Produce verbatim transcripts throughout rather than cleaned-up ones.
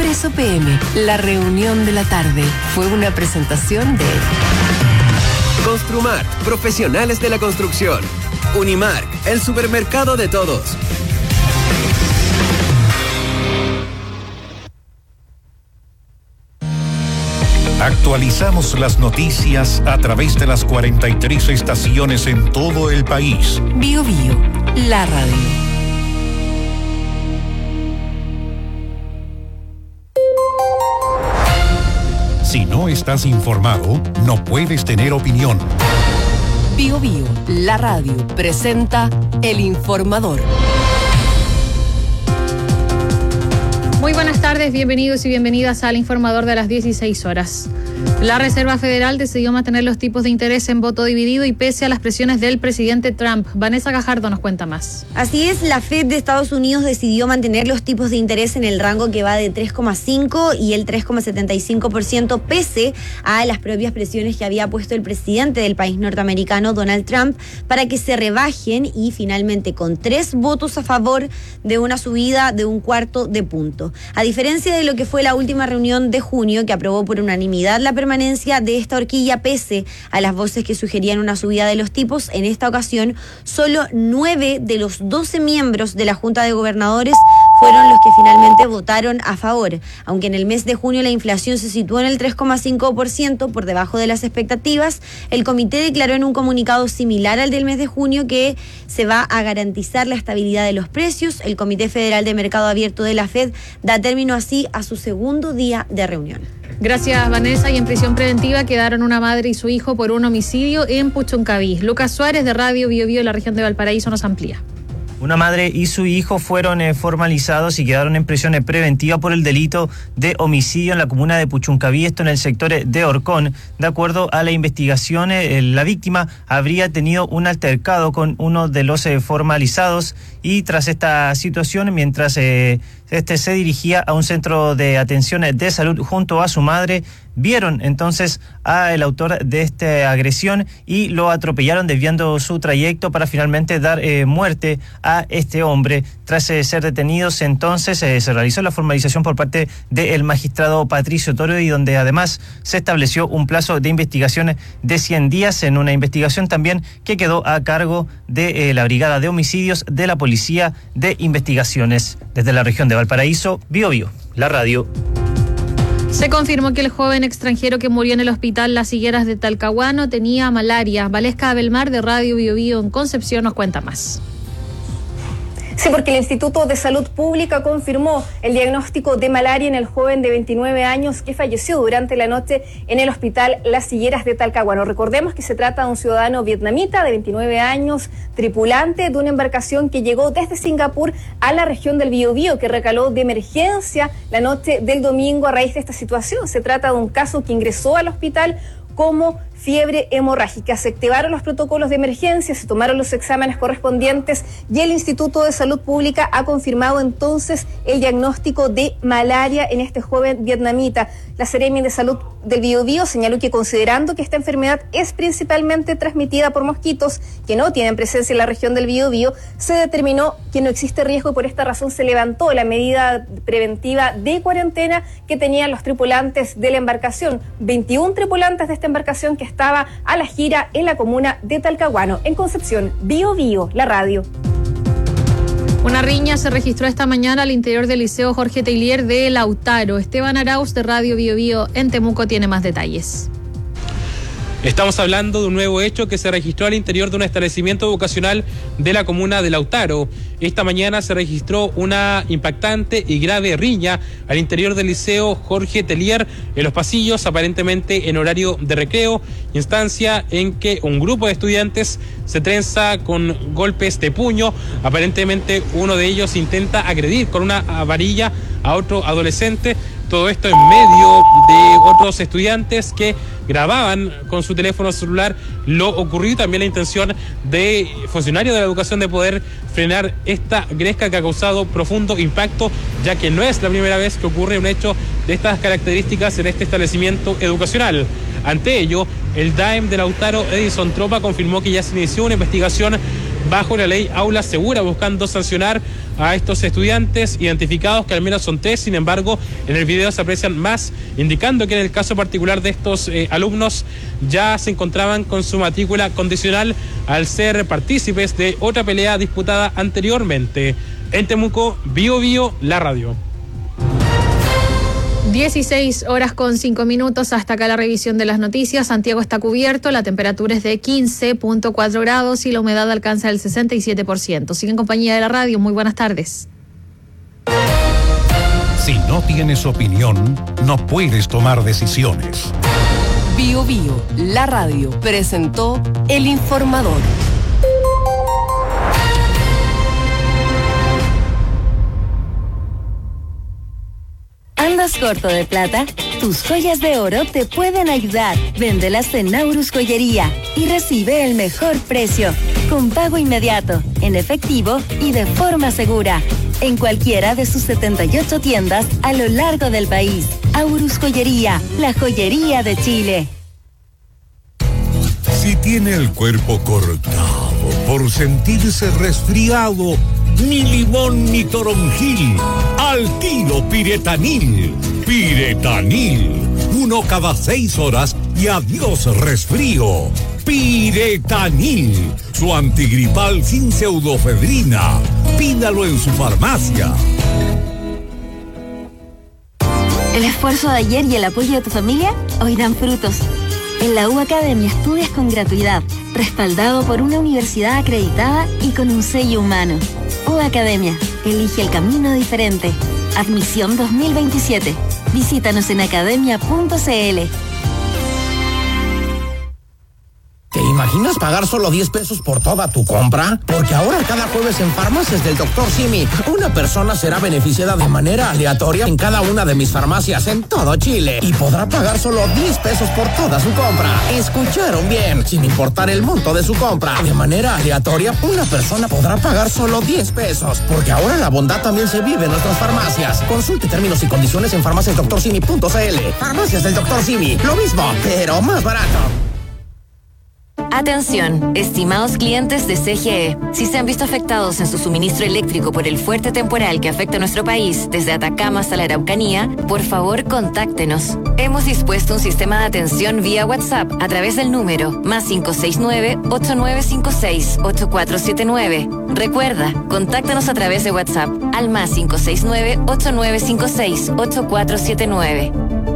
Expreso P M, la reunión de la tarde, fue una presentación de Construmart, profesionales de la construcción. Unimark, el supermercado de todos. Actualizamos las noticias a través de las cuarenta y tres estaciones en todo el país. Bio Bio, la radio. Si no estás informado, no puedes tener opinión. Bio Bio, la radio, presenta El Informador. Muy buenas tardes, bienvenidos y bienvenidas al Informador de las dieciséis horas. La Reserva Federal decidió mantener los tipos de interés en voto dividido y pese a las presiones del presidente Trump. Vanessa Gajardo nos cuenta más. Así es, la Fed de Estados Unidos decidió mantener los tipos de interés en el rango que va de tres coma cinco y el tres coma setenta y cinco por ciento pese a las propias presiones que había puesto el presidente del país norteamericano, Donald Trump, para que se rebajen y finalmente con tres votos a favor de una subida de un cuarto de punto. A diferencia de lo que fue la última reunión de junio, que aprobó por unanimidad la permanencia de esta horquilla pese a las voces que sugerían una subida de los tipos, en esta ocasión solo nueve de los doce miembros de la Junta de Gobernadores fueron los que finalmente votaron a favor. Aunque en el mes de junio la inflación se situó en el tres coma cinco por ciento, por debajo de las expectativas, el comité declaró en un comunicado similar al del mes de junio que se va a garantizar la estabilidad de los precios. El Comité Federal de Mercado Abierto de la Fed da término así a su segundo día de reunión. Gracias, Vanessa. Y en prisión preventiva quedaron una madre y su hijo por un homicidio en Puchuncaví. Lucas Suárez, de Radio Bio Bio, la región de Valparaíso, nos amplía. Una madre y su hijo fueron eh, formalizados y quedaron en prisión eh, preventiva por el delito de homicidio en la comuna de Puchuncaví, esto en el sector eh, de Orcón. De acuerdo a la investigación, eh, la víctima habría tenido un altercado con uno de los eh, formalizados y tras esta situación, mientras eh, este se dirigía a un centro de atención de salud junto a su madre, vieron entonces al autor de esta agresión y lo atropellaron desviando su trayecto para finalmente dar eh, muerte a este hombre. Tras eh, ser detenidos, entonces eh, se realizó la formalización por parte del magistrado Patricio Toro y donde además se estableció un plazo de investigación de cien días en una investigación también que quedó a cargo de eh, la Brigada de Homicidios de la Policía de Investigaciones. Desde la región de Valparaíso, Bio Bio, la radio. Se confirmó que el joven extranjero que murió en el hospital Las Higueras de Talcahuano tenía malaria. Valesca Abelmar, de Radio Bio Bio en Concepción, nos cuenta más. Sí, porque el Instituto de Salud Pública confirmó el diagnóstico de malaria en el joven de veintinueve años que falleció durante la noche en el hospital Las Higueras de Talcahuano. Recordemos que se trata de un ciudadano vietnamita de veintinueve años, tripulante de una embarcación que llegó desde Singapur a la región del Biobío, que recaló de emergencia la noche del domingo a raíz de esta situación. Se trata de un caso que ingresó al hospital como fiebre hemorrágica. Se activaron los protocolos de emergencia, se tomaron los exámenes correspondientes y el Instituto de Salud Pública ha confirmado entonces el diagnóstico de malaria en este joven vietnamita. La Seremi de Salud del Biobío señaló que considerando que esta enfermedad es principalmente transmitida por mosquitos que no tienen presencia en la región del Biobío, se determinó que no existe riesgo y por esta razón se levantó la medida preventiva de cuarentena que tenían los tripulantes de la embarcación. veintiún tripulantes de esta embarcación que estaba a la gira en la comuna de Talcahuano. En Concepción, Bio Bio, la radio. Una riña se registró esta mañana al interior del Liceo Jorge Teillier de Lautaro. Esteban Arauz, de Radio Bio Bio en Temuco, tiene más detalles. Estamos hablando de un nuevo hecho que se registró al interior de un establecimiento educacional de la comuna de Lautaro. Esta mañana se registró una impactante y grave riña al interior del Liceo Jorge Teillier en los pasillos, aparentemente en horario de recreo, instancia en que un grupo de estudiantes se trenza con golpes de puño. Aparentemente uno de ellos intenta agredir con una varilla a otro adolescente. Todo esto en medio de otros estudiantes que grababan con su teléfono celular lo ocurrido y también la intención de funcionarios de la educación de poder frenar esta gresca que ha causado profundo impacto, ya que no es la primera vez que ocurre un hecho de estas características en este establecimiento educacional. Ante ello, el D A E M de Lautaro, Edison Tropa, confirmó que ya se inició una investigación bajo la ley Aula Segura, buscando sancionar a estos estudiantes identificados, que al menos son tres. Sin embargo, en el video se aprecian más, indicando que en el caso particular de estos eh, alumnos ya se encontraban con su matrícula condicional al ser partícipes de otra pelea disputada anteriormente. En Temuco, Bio Bio, la radio. dieciséis horas con cinco minutos, hasta acá la revisión de las noticias. Santiago está cubierto, la temperatura es de quince punto cuatro grados y la humedad alcanza el sesenta y siete por ciento. Sigue en compañía de la radio, muy buenas tardes. Si no tienes opinión, no puedes tomar decisiones. Bio Bio, la radio, presentó El Informador. ¿Andas corto de plata? Tus joyas de oro te pueden ayudar. Véndelas en Naurus Joyería y recibe el mejor precio, con pago inmediato, en efectivo y de forma segura, en cualquiera de sus setenta y ocho tiendas a lo largo del país. Aurus Joyería, la joyería de Chile. Si tiene el cuerpo cortado por sentirse resfriado, ni limón ni toronjil, al tiro Piretanil. Piretanil, uno cada seis horas y adiós resfrío. Piretanil, su antigripal sin pseudofedrina. Pídalo en su farmacia. El esfuerzo de ayer y el apoyo de tu familia hoy dan frutos. En la U Academia estudias con gratuidad, respaldado por una universidad acreditada y con un sello humano. U Academia, elige el camino diferente. Admisión dos mil veintisiete. Visítanos en academia punto c l. ¿Te imaginas pagar solo diez pesos por toda tu compra? Porque ahora cada jueves en Farmacias del doctor Simi, una persona será beneficiada de manera aleatoria en cada una de mis farmacias en todo Chile y podrá pagar solo diez pesos por toda su compra. ¿Escucharon bien? Sin importar el monto de su compra, de manera aleatoria, una persona podrá pagar solo diez pesos. Porque ahora la bondad también se vive en nuestras farmacias. Consulte términos y condiciones en farmacias doctor simi punto c l. Farmacias del doctor Simi, lo mismo, pero más barato. Atención, estimados clientes de C G E. Si se han visto afectados en su suministro eléctrico por el fuerte temporal que afecta a nuestro país, desde Atacama hasta la Araucanía, por favor contáctenos. Hemos dispuesto un sistema de atención vía WhatsApp a través del número más cinco seis nueve, ocho nueve cinco seis, ocho cuatro siete nueve. Recuerda, contáctanos a través de WhatsApp al más cinco seis nueve, ocho nueve cinco seis, ocho cuatro siete nueve.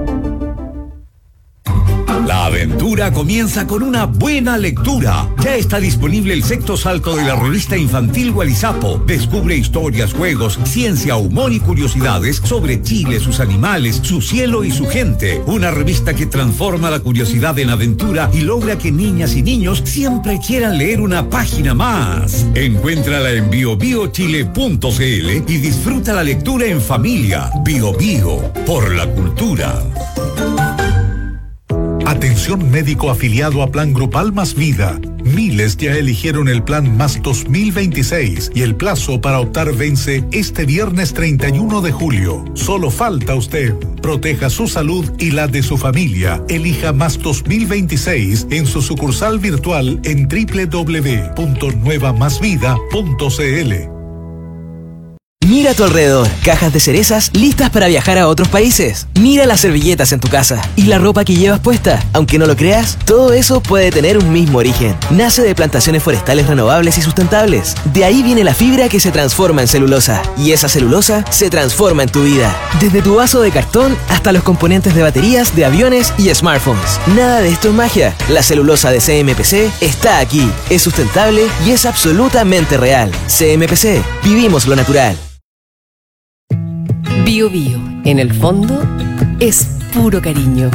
La aventura comienza con una buena lectura. Ya está disponible el sexto salto de la revista infantil Gualizapo. Descubre historias, juegos, ciencia, humor y curiosidades sobre Chile, sus animales, su cielo y su gente. Una revista que transforma la curiosidad en aventura y logra que niñas y niños siempre quieran leer una página más. Encuéntrala en bio bio chile punto c l y disfruta la lectura en familia. Bio Bio, por la cultura. Atención médico afiliado a Plan Grupal Más Vida. Miles ya eligieron el Plan Más dos mil veintiséis y el plazo para optar vence este viernes treinta y uno de julio. Solo falta usted. Proteja su salud y la de su familia. Elija Más dos mil veintiséis en su sucursal virtual en doble u doble u doble u punto nueva más vida punto c l. Mira a tu alrededor, cajas de cerezas listas para viajar a otros países. Mira las servilletas en tu casa y la ropa que llevas puesta. Aunque no lo creas, todo eso puede tener un mismo origen. Nace de plantaciones forestales renovables y sustentables. De ahí viene la fibra que se transforma en celulosa. Y esa celulosa se transforma en tu vida. Desde tu vaso de cartón hasta los componentes de baterías de aviones y smartphones. Nada de esto es magia. La celulosa de C M P C está aquí. Es sustentable y es absolutamente real. C M P C, vivimos lo natural. Bio Bio, en el fondo, es puro cariño.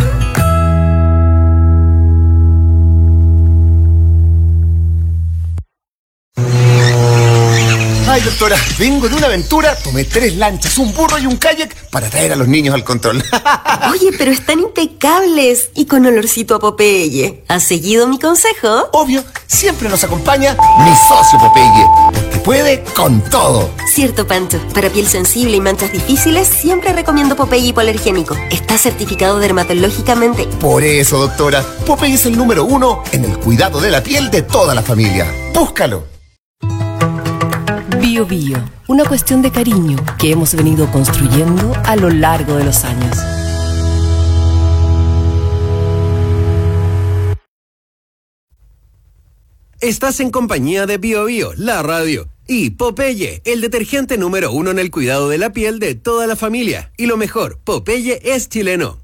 Ay, doctora, vengo de una aventura, tomé tres lanchas, un burro y un kayak para traer a los niños al control. Oye, pero están impecables y con olorcito a Popeye. ¿Has seguido mi consejo? Obvio, siempre nos acompaña mi socio Popeye, porque puede con todo. Cierto, Pancho. Para piel sensible y manchas difíciles, siempre recomiendo Popeye hipoalergénico. Está certificado dermatológicamente. Por eso, doctora, Popeye es el número uno en el cuidado de la piel de toda la familia. Búscalo. Bio Bio Bio, una cuestión de cariño que hemos venido construyendo a lo largo de los años. Estás en compañía de Bio Bio, la radio, y Popeye, el detergente número uno en el cuidado de la piel de toda la familia. Y lo mejor, Popeye es chileno.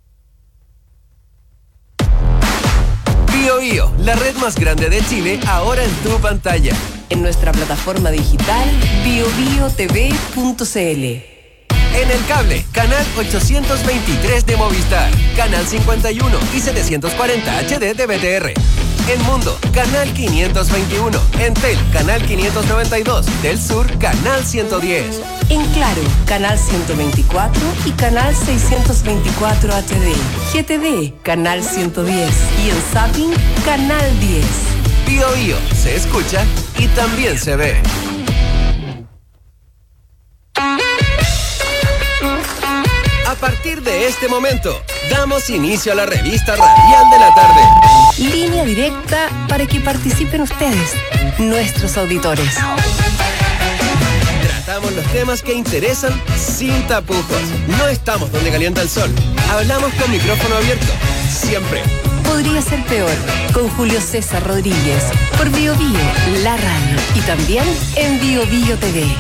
Bio Bio, la red más grande de Chile, ahora en tu pantalla. En nuestra plataforma digital bio bio t v punto c l. En el cable, canal ochocientos veintitrés de Movistar, canal cincuenta y uno y setecientos cuarenta H D de B T R. En Mundo, canal quinientos veintiuno. Entel, canal quinientos noventa y dos. Del Sur, canal ciento diez. En Claro, canal ciento veinticuatro y canal seiscientos veinticuatro H D. G T V, canal ciento diez. Y en Zapping, canal diez. Bio Bio, se escucha y también se ve. A partir de este momento, damos inicio a la revista radial de la tarde. Línea directa para que participen ustedes, nuestros auditores. Tratamos los temas que interesan sin tapujos. No estamos donde calienta el sol. Hablamos con micrófono abierto. Siempre. Podría ser peor. Con Julio César Rodríguez. Por Bio Bio, la radio. Y también en Bio Bio T V.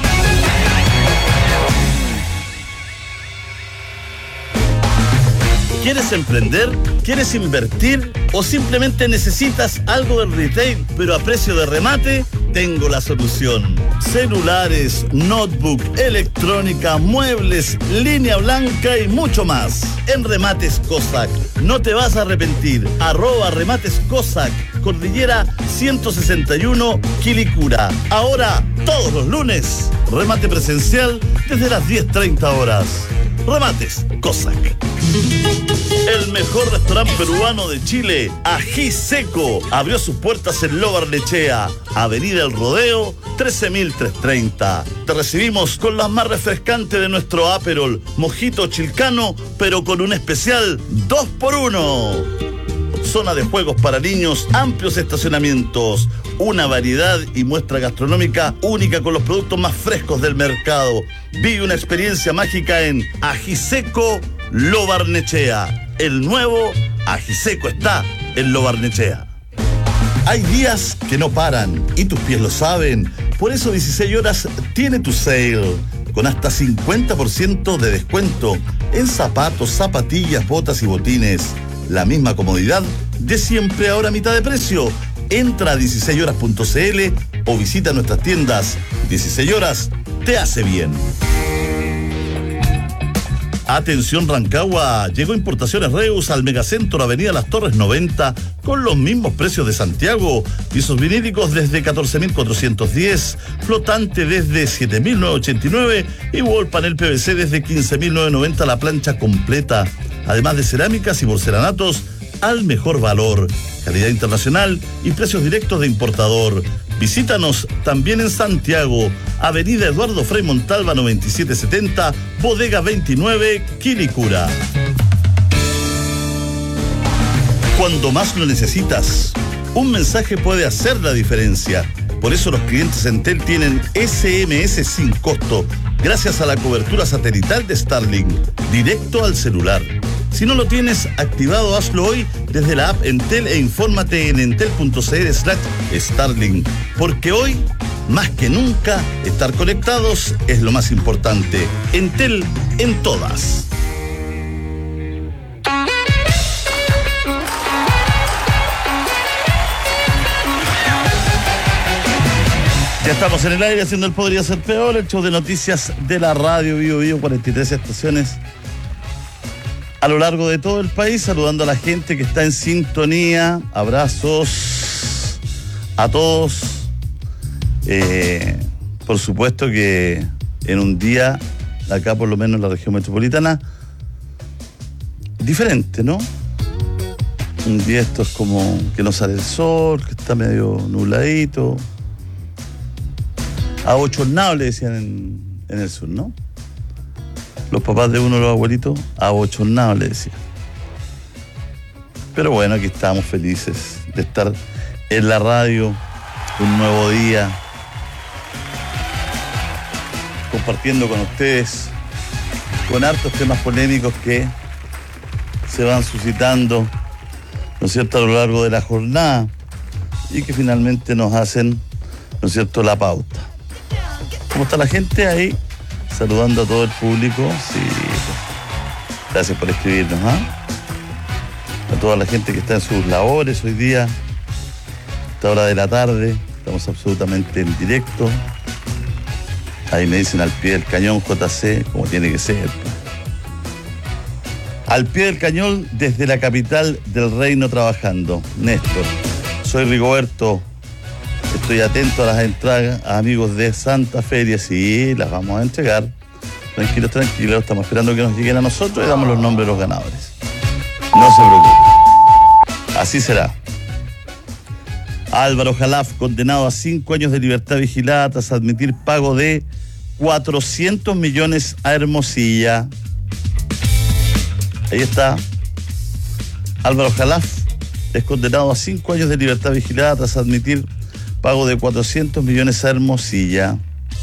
¿Quieres emprender? ¿Quieres invertir? ¿O simplemente necesitas algo del retail, pero a precio de remate? Tengo la solución. Celulares, notebook, electrónica, muebles, línea blanca y mucho más. En Remates Cossack. No te vas a arrepentir. Arroba Remates Cossack. Cordillera ciento sesenta y uno, Quilicura. Ahora, todos los lunes, remate presencial desde las diez treinta horas. Remates Cossack. El mejor restaurante peruano de Chile, Ají Seco, abrió sus puertas en Lo Barnechea, Avenida El Rodeo, trece mil trescientos treinta. Te recibimos con las más refrescantes de nuestro Aperol, mojito chilcano, pero con un especial dos por uno. Zona de juegos para niños, amplios estacionamientos, una variedad y muestra gastronómica única con los productos más frescos del mercado. Vive una experiencia mágica en Ají Seco Lo Barnechea. El nuevo Ají Seco está en Lo Barnechea. Hay días que no paran y tus pies lo saben. Por eso dieciséis horas tiene tu sale, con hasta cincuenta por ciento de descuento en zapatos, zapatillas, botas y botines. La misma comodidad de siempre, ahora a mitad de precio. Entra a dieciséis horas punto c l o visita nuestras tiendas. dieciséis horas te hace bien. Atención Rancagua, llegó Importaciones Reus al Megacentro Avenida Las Torres noventa con los mismos precios de Santiago. Pisos vinílicos desde catorce mil cuatrocientos diez, flotante desde siete mil novecientos ochenta y nueve y wall panel P V C desde quince mil novecientos noventa la plancha completa. Además de cerámicas y porcelanatos al mejor valor, calidad internacional y precios directos de importador. Visítanos también en Santiago, Avenida Eduardo Frei Montalva noventa y siete setenta, Bodega veintinueve, Quilicura. Cuando más lo necesitas, un mensaje puede hacer la diferencia. Por eso los clientes Entel tienen S M S sin costo, gracias a la cobertura satelital de Starlink, directo al celular. Si no lo tienes activado, hazlo hoy desde la app Entel e infórmate en entel punto c l slash Starlink. Porque hoy, más que nunca, estar conectados es lo más importante. Entel en todas. Ya estamos en el aire haciendo el Podría Ser Peor, el show de noticias de la radio Bio Bio, cuarenta y tres estaciones a lo largo de todo el país, saludando a la gente que está en sintonía. Abrazos a todos. Eh, por supuesto que en un día, acá por lo menos en la región metropolitana, diferente, ¿no? Un día esto es como que no sale el sol, que está medio nubladito. Abochornado le decían en, en el sur, ¿no? Los papás de uno de los abuelitos, abochornado le decían. Pero bueno, aquí estamos felices de estar en la radio, un nuevo día. compartiendo con ustedes con hartos temas polémicos que se van suscitando, ¿no es cierto?, a lo largo de la jornada y que finalmente nos hacen, ¿no es cierto?, la pauta. ¿Cómo está la gente ahí? Saludando a todo el público. Sí, gracias por escribirnos, ¿ah? A toda la gente que está en sus labores hoy día, a esta hora de la tarde, estamos absolutamente en directo. Ahí me dicen al pie del cañón, J C, como tiene que ser. Al pie del cañón desde la capital del reino trabajando. Néstor, soy Rigoberto, estoy atento a las entradas, amigos de Santa Feria, sí, las vamos a entregar. Tranquilos, tranquilos, estamos esperando que nos lleguen a nosotros y damos los nombres de los ganadores. No se preocupen, así será. Álvaro Jalaf, condenado a cinco años de libertad vigilada tras admitir pago de cuatrocientos millones a Hermosilla. Ahí está. Álvaro Jalaf es condenado a cinco años de libertad vigilada tras admitir pago de cuatrocientos millones a Hermosilla.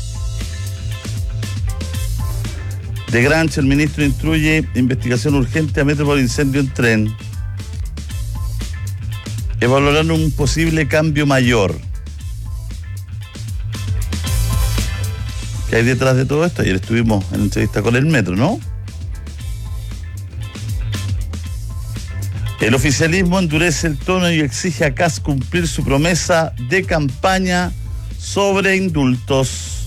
De Grancha, el ministro instruye investigación urgente a Metro por incendio en tren. Evaluarán un posible cambio mayor. ¿Qué hay detrás de todo esto? Ayer estuvimos en entrevista con el Metro, ¿no? El oficialismo endurece el tono y exige a Kast cumplir su promesa de campaña sobre indultos.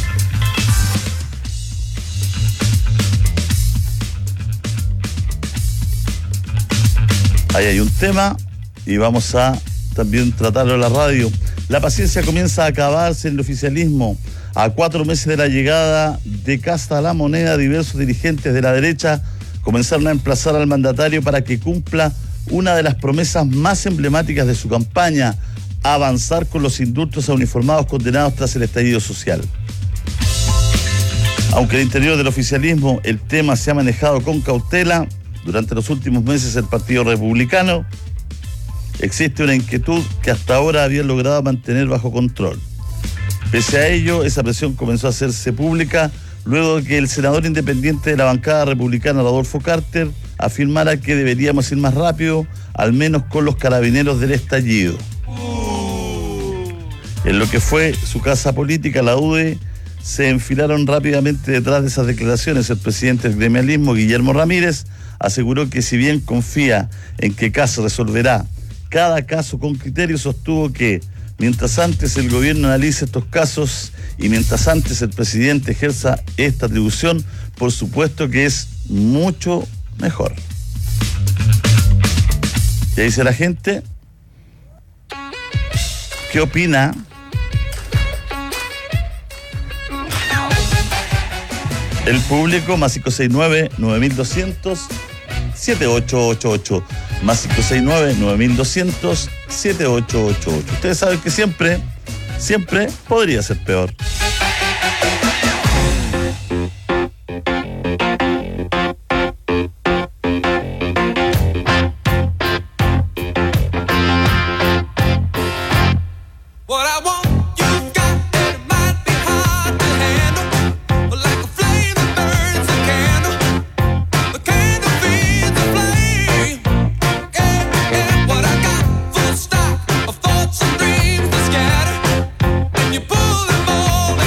Ahí hay un tema y vamos a también tratarlo en la radio. La paciencia comienza a acabarse en el oficialismo. A cuatro meses de la llegada de Kast a la Moneda, diversos dirigentes de la derecha comenzaron a emplazar al mandatario para que cumpla una de las promesas más emblemáticas de su campaña: avanzar con los indultos a uniformados condenados tras el estallido social. Aunque al interior del oficialismo el tema se ha manejado con cautela, durante los últimos meses el Partido Republicano existe una inquietud que hasta ahora había logrado mantener bajo control. Pese a ello, esa presión comenzó a hacerse pública luego de que el senador independiente de la bancada republicana, Rodolfo Carter, afirmara que deberíamos ir más rápido, al menos con los carabineros del estallido. En lo que fue su casa política, la U D E, se enfilaron rápidamente detrás de esas declaraciones. El presidente del gremialismo, Guillermo Ramírez, aseguró que si bien confía en que Kast resolverá cada caso con criterio, sostuvo que mientras antes el gobierno analice estos casos y mientras antes el presidente ejerza esta atribución, por supuesto que es mucho mejor. ¿Qué dice la gente? ¿Qué opina? El público, más cinco seis nueve, nueve mil doscientos, siete ocho ocho ocho. Más cinco seis nueve, nueve mil doscientos, siete ocho ocho ocho. Ustedes saben que siempre, siempre podría ser peor. Pull them all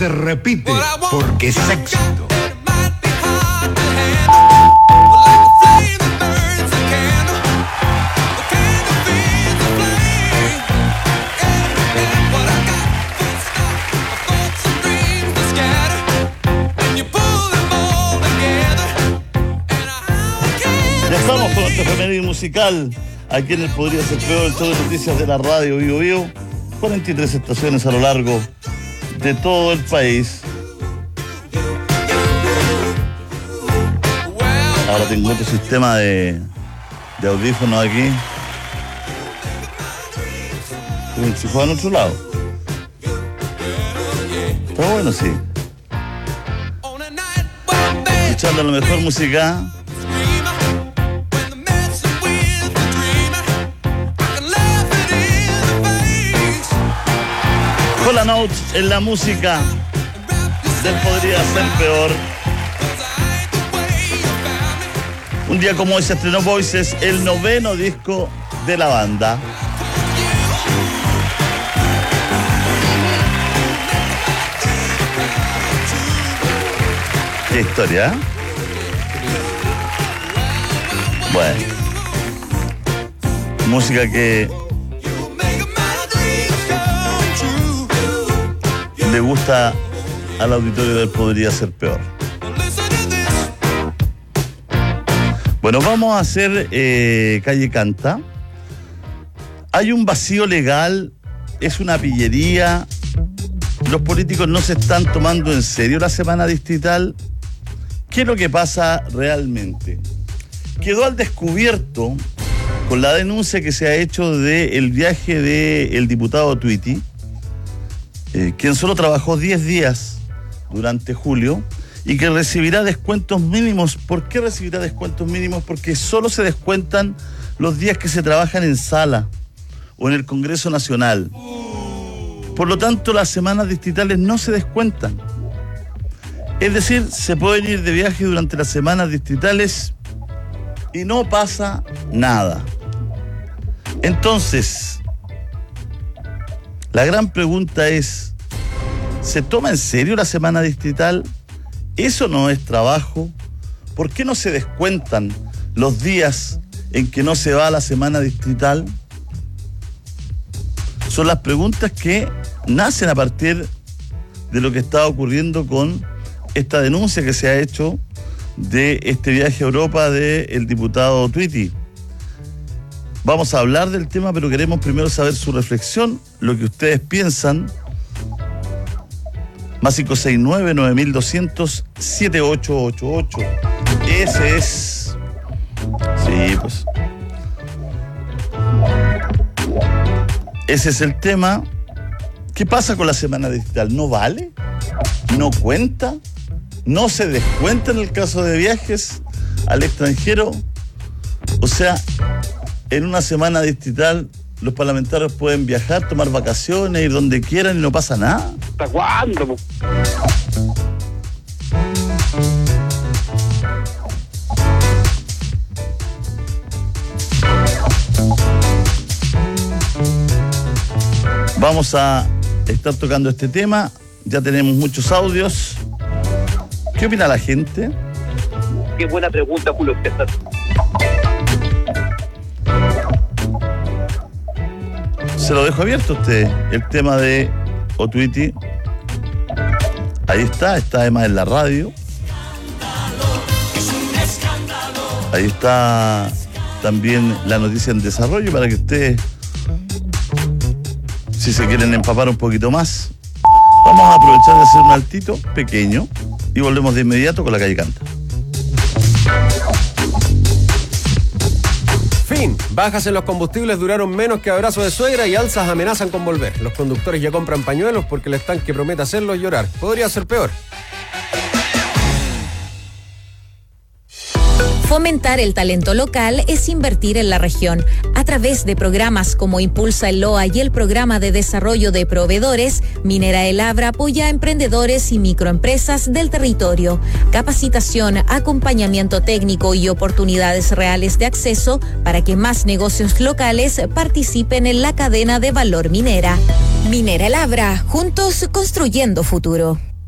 se repite porque es éxito. Ya estamos con nuestro efeméride musical. Aquí en el Podría Ser Peor, el show de noticias de la radio Vivo Vivo. cuarenta y tres estaciones a lo largo de todo el país. Ahora tengo otro sistema de, de audífonos aquí. Estoy enchufado en otro lado. Está bueno, sí. Escuchando la mejor música. Hola Notes en la música del Podría Ser Peor. Un día como hoy se estrenó Voices, el noveno disco de la banda. Qué historia, ¿eh? Bueno, música que le gusta al auditorio del Podría Ser Peor. Bueno, vamos a hacer eh, Calle Canta. Hay un vacío legal, es una pillería. Los políticos no se están tomando en serio la semana distrital. ¿Qué es lo que pasa realmente? Quedó al descubierto con la denuncia que se ha hecho del viaje del diputado Twitty, eh, quien solo trabajó diez días durante julio y que recibirá descuentos mínimos. ¿Por qué recibirá descuentos mínimos? Porque solo se descuentan los días que se trabajan en sala o en el Congreso Nacional. Por lo tanto, las semanas distritales no se descuentan. Es decir, se pueden ir de viaje durante las semanas distritales y no pasa nada. Entonces, la gran pregunta es, ¿se toma en serio la semana distrital? ¿Eso no es trabajo? ¿Por qué no se descuentan los días en que no se va a la semana distrital? Son las preguntas que nacen a partir de lo que está ocurriendo con esta denuncia que se ha hecho de este viaje a Europa del diputado Twitty. Vamos a hablar del tema, pero queremos primero saber su reflexión, lo que ustedes piensan. Más cinco seis nueve, nueve mil doscientos, siete ocho ocho ocho. Ese es... Sí, pues... Ese es el tema. ¿Qué pasa con la semana digital? ¿No vale? ¿No cuenta? ¿No se descuenta en el caso de viajes al extranjero? O sea, en una semana distrital los parlamentarios pueden viajar, tomar vacaciones, ir donde quieran y no pasa nada. ¿Hasta cuándo? Vamos a estar tocando este tema. Ya tenemos muchos audios. ¿Qué opina la gente? Qué buena pregunta, Julio César. Se lo dejo abierto a usted, el tema de Otwitty. Ahí está, está además en la radio. Ahí está también la noticia en desarrollo para que ustedes, si se quieren empapar un poquito más. Vamos a aprovechar de hacer un altito pequeño y volvemos de inmediato con la Calle Canta. Fin. Bajas en los combustibles duraron menos que abrazo de suegra y alzas amenazan con volver. Los conductores ya compran pañuelos porque el estanque promete hacerlos llorar. Podría ser peor. Fomentar el talento local es invertir en la región. A través de programas como Impulsa el Loa y el Programa de Desarrollo de Proveedores, Minera El Abra apoya a emprendedores y microempresas del territorio. Capacitación, acompañamiento técnico y oportunidades reales de acceso para que más negocios locales participen en la cadena de valor minera. Minera El Abra, juntos construyendo futuro.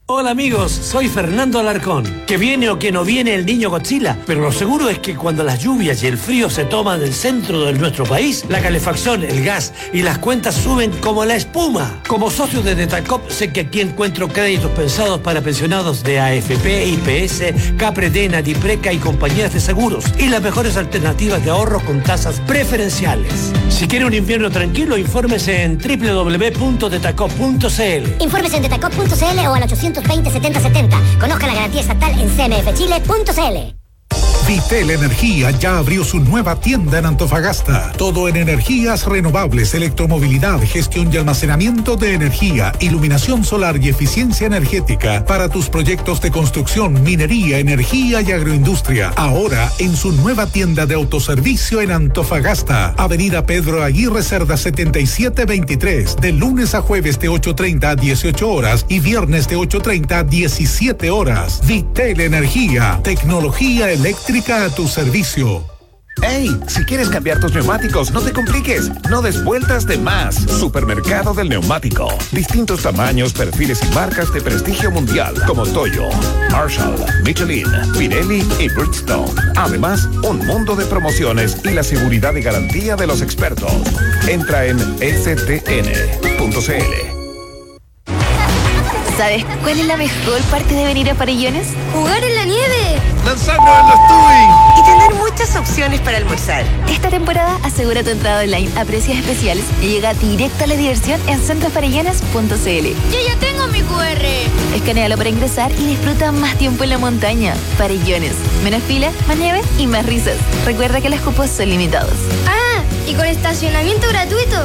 Hola amigos, soy Fernando Alarcón. Que viene o que no viene el niño Godzilla, pero lo seguro es que cuando las lluvias y el frío se toman el centro de nuestro país, la calefacción, el gas y las cuentas suben como la espuma. Como socio de Detacop, sé que aquí encuentro créditos pensados para pensionados de A F P, I P S, Capredena, Dipreca y compañías de seguros, y las mejores alternativas de ahorro con tasas preferenciales. Si quiere un invierno tranquilo, infórmese en doble u doble u doble u punto detacop punto c l. Infórmese en detacop punto c l o al ochocientos veinte setenta setenta. Conozca la garantía estatal en c m f chile punto c l. Vitel Energía ya abrió su nueva tienda en Antofagasta. Todo en energías renovables, electromovilidad, gestión y almacenamiento de energía, iluminación solar y eficiencia energética para tus proyectos de construcción, minería, energía y agroindustria. Ahora en su nueva tienda de autoservicio en Antofagasta. Avenida Pedro Aguirre Cerda setenta y siete veintitrés. De lunes a jueves de ocho treinta a dieciocho horas y viernes de ocho treinta a diecisiete horas. Vitel Energía. Tecnología eléctrica a tu servicio. ¡Ey! Si quieres cambiar tus neumáticos, no te compliques. No des vueltas de más. Supermercado del Neumático. Distintos tamaños, perfiles y marcas de prestigio mundial como Toyo, Marshall, Michelin, Pirelli y Bridgestone. Además, un mundo de promociones y la seguridad y garantía de los expertos. Entra en s t n punto c l. ¿Sabes cuál es la mejor parte de venir a Farellones? ¡Jugar en la nieve! ¡Lanzarnos en los tubing! Y tener muchas opciones para almorzar. Esta temporada asegura tu entrada online a precios especiales y llega directo a la diversión en centro farellones punto c l. ¡Yo ya tengo mi cu erre! Escanéalo para ingresar y disfruta más tiempo en la montaña. Farellones. Menos fila, más nieve y más risas. Recuerda que los cupos son limitados. ¡Ah! ¿Y con estacionamiento gratuito?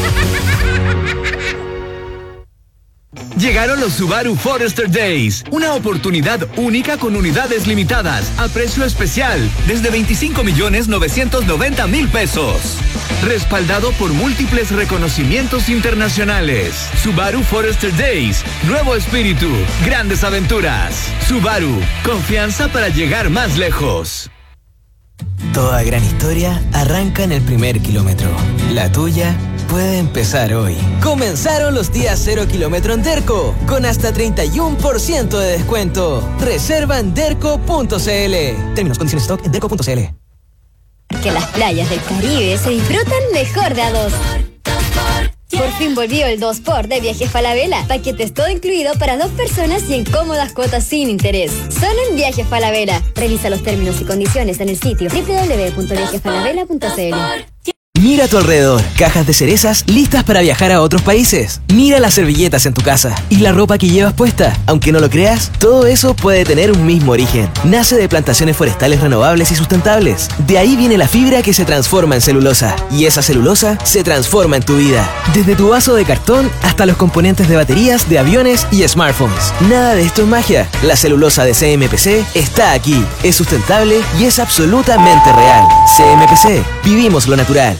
Llegaron los Subaru Forester Days, una oportunidad única con unidades limitadas, a precio especial, desde veinticinco millones novecientos noventa mil pesos. Respaldado por múltiples reconocimientos internacionales. Subaru Forester Days, nuevo espíritu, grandes aventuras. Subaru, confianza para llegar más lejos. Toda gran historia arranca en el primer kilómetro. La tuya puede empezar hoy. Comenzaron los días cero kilómetro en Derco, con hasta treinta y uno por ciento de descuento. Reserva en derco punto c l. Términos, condiciones, stock en derco punto c l. Que las playas del Caribe se disfrutan mejor de a dos. Por fin volvió el dos por de Viajes Falabella. Paquetes todo incluido para dos personas y en cómodas cuotas sin interés. Solo en Viajes Falabella. Revisa los términos y condiciones en el sitio doble u doble u doble u punto viajes falabella punto c l. Mira a tu alrededor, cajas de cerezas listas para viajar a otros países. Mira las servilletas en tu casa y la ropa que llevas puesta. Aunque no lo creas, todo eso puede tener un mismo origen. Nace de plantaciones forestales renovables y sustentables. De ahí viene la fibra que se transforma en celulosa. Y esa celulosa se transforma en tu vida. Desde tu vaso de cartón hasta los componentes de baterías, de aviones y smartphones. Nada de esto es magia. La celulosa de C M P C está aquí. Es sustentable y es absolutamente real. C M P C. Vivimos lo natural.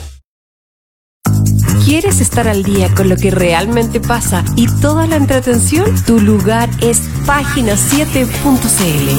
¿Quieres estar al día con lo que realmente pasa y toda la entretención? Tu lugar es página siete punto c l.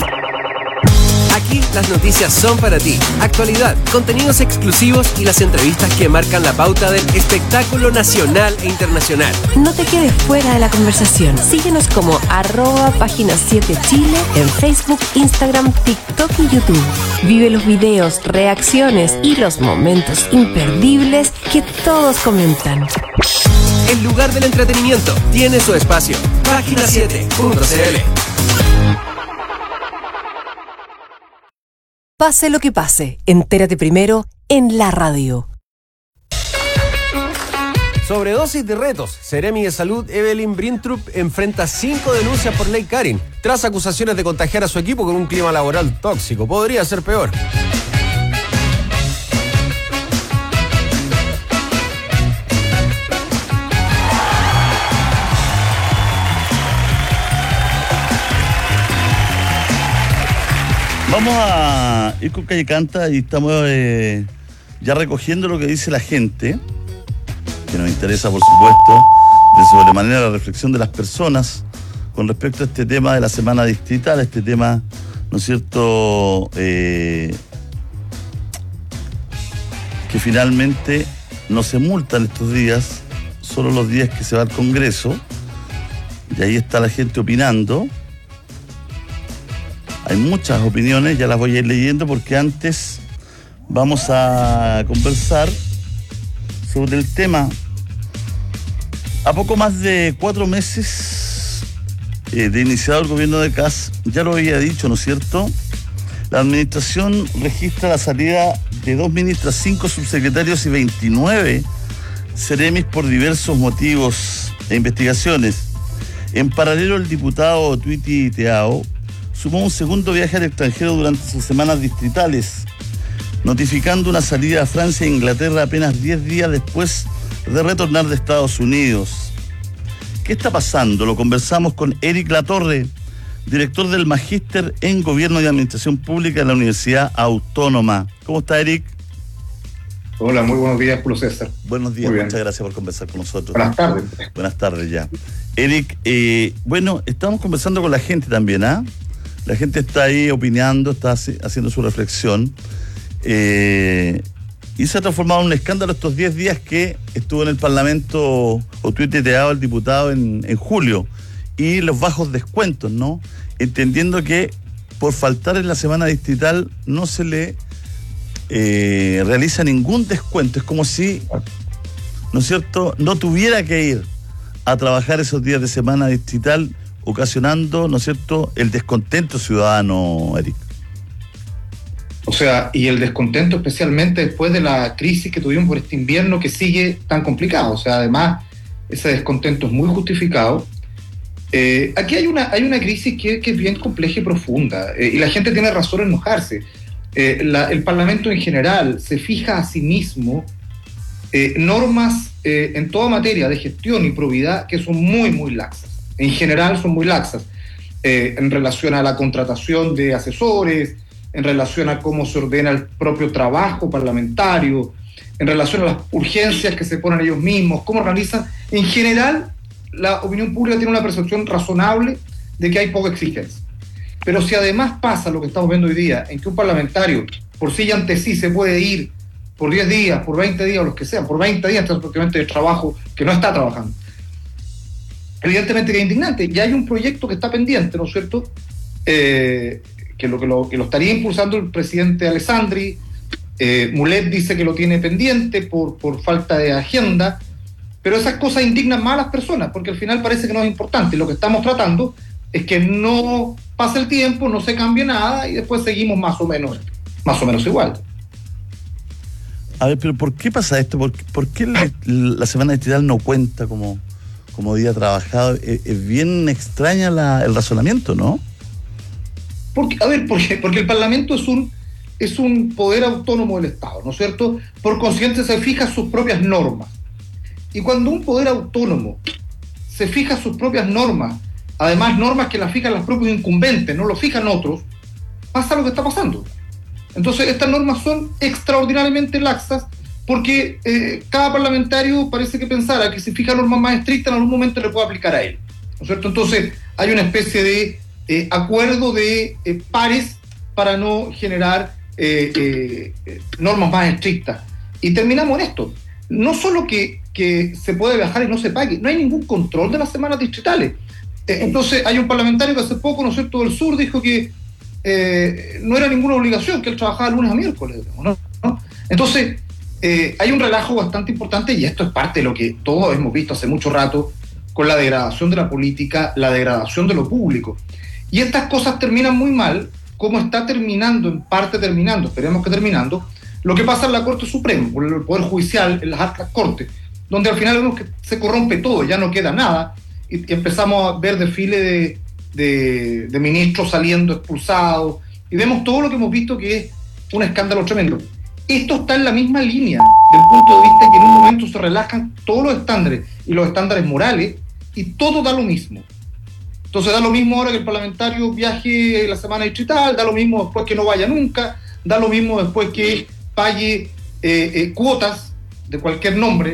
Aquí las noticias son para ti. Actualidad, contenidos exclusivos y las entrevistas que marcan la pauta del espectáculo nacional e internacional. No te quedes fuera de la conversación. Síguenos como arroba página siete Chile en Facebook, Instagram, TikTok y YouTube. Vive los videos, reacciones y los momentos imperdibles que todos comentan. El lugar del entretenimiento tiene su espacio. página siete punto c l. Pase lo que pase, entérate primero en la radio. Sobredosis de retos. Seremi de Salud Evelyn Brintrup enfrenta cinco denuncias por ley Karin, tras acusaciones de contagiar a su equipo con un clima laboral tóxico. Podría ser peor. Vamos a ir con Calle Canta y estamos eh, ya recogiendo lo que dice la gente, que nos interesa, por supuesto, de sobremanera la reflexión de las personas con respecto a este tema de la semana distrital, este tema, ¿no es cierto?, eh, que finalmente no se multan estos días, solo los días que se va al Congreso, Y ahí está la gente opinando. Hay muchas opiniones, ya las voy a ir leyendo porque antes vamos a conversar sobre el tema. A poco más de cuatro meses eh, de iniciado el gobierno de Kast, ya lo había dicho, ¿no es cierto? La administración registra la salida de dos ministras, cinco subsecretarios y veintinueve seremis por diversos motivos e investigaciones. En paralelo, el diputado Twiti Teao sumó un segundo viaje al extranjero durante sus semanas distritales, notificando una salida a Francia e Inglaterra apenas diez días después de retornar de Estados Unidos. ¿Qué está pasando? Lo conversamos con Eric Latorre, director del Magíster en Gobierno y Administración Pública de la Universidad Autónoma. ¿Cómo está, Eric? Hola, muy buenos días, Julio César. Buenos días, muchas gracias por conversar con nosotros. Buenas tardes. Buenas tardes ya. Eric, eh, bueno, estamos conversando con la gente también, ¿ah? ¿eh? La gente está ahí opinando, está haciendo su reflexión. Eh, y se ha transformado en un escándalo estos diez días que estuvo en el Parlamento o tuiteado el diputado en, en julio. Y los bajos descuentos, ¿no? Entendiendo que por faltar en la semana distrital no se le eh, realiza ningún descuento. Es como si, ¿no es cierto?, no tuviera que ir a trabajar esos días de semana distrital, ocasionando, ¿no es cierto?, el descontento ciudadano, Eric. O sea, y el descontento especialmente después de la crisis que tuvimos por este invierno que sigue tan complicado. O sea, además, ese descontento es muy justificado. Eh, aquí hay una, hay una crisis que, que es bien compleja y profunda, eh, y la gente tiene razón en enojarse. Eh, la, el Parlamento en general se fija a sí mismo eh, normas eh, en toda materia de gestión y probidad que son muy, muy laxas. En general son muy laxas, eh, en relación a la contratación de asesores, en relación a cómo se ordena el propio trabajo parlamentario, en relación a las urgencias que se ponen ellos mismos, cómo organizan. En general, la opinión pública tiene una percepción razonable de que hay poca exigencia. Pero si además pasa lo que estamos viendo hoy día, en que un parlamentario por sí y ante sí se puede ir por diez días, por veinte días o los que sean, por veinte días prácticamente de trabajo que no está trabajando, evidentemente que es indignante. Y hay un proyecto que está pendiente, ¿no es cierto?, eh, que, lo, que, lo, que lo estaría impulsando el presidente Alessandri. eh, Mulet dice que lo tiene pendiente por, por falta de agenda. Pero esas cosas indignan más a las personas, porque al final parece que no es importante. Lo que estamos tratando es que no pase el tiempo, no se cambie nada y después seguimos más o menos, más o menos igual. A ver, pero ¿por qué pasa esto? ¿Por qué, por qué la, la semana distrital no cuenta como, como día trabajado? Es, es bien extraña la, el razonamiento, ¿no? Porque, a ver, porque, porque el Parlamento es un, es un poder autónomo del Estado, ¿no es cierto? Por consiguiente se fija sus propias normas. Y cuando un poder autónomo se fija sus propias normas, además normas que las fijan los propios incumbentes, no lo fijan otros, pasa lo que está pasando. Entonces estas normas son extraordinariamente laxas porque eh, cada parlamentario parece que pensara que si fija normas más estrictas en algún momento le puede aplicar a él, ¿no es cierto? Entonces hay una especie de eh, acuerdo de eh, pares para no generar eh, eh, normas más estrictas. Y terminamos en esto. No solo que, que se puede viajar y no se pague, no hay ningún control de las semanas distritales. Eh, entonces hay un parlamentario que hace poco, ¿no es cierto?, del sur dijo que eh, no era ninguna obligación, que él trabajaba lunes a miércoles, ¿no? ¿no? Entonces eh, hay un relajo bastante importante y esto es parte de lo que todos hemos visto hace mucho rato con la degradación de la política, la degradación de lo público. Y estas cosas terminan muy mal, como está terminando, en parte terminando, esperemos que terminando, lo que pasa en la Corte Suprema, por el Poder Judicial, en las altas cortes, donde al final vemos que se corrompe todo, ya no queda nada, y, y empezamos a ver desfile de, de, de ministros saliendo expulsados, y vemos todo lo que hemos visto que es un escándalo tremendo. Esto está en la misma línea, del punto de vista que en un momento se relajan todos los estándares, y los estándares morales, y todo da lo mismo. Entonces da lo mismo ahora que el parlamentario viaje la semana distrital, da lo mismo después que no vaya nunca, da lo mismo después que pague eh, eh, cuotas de cualquier nombre.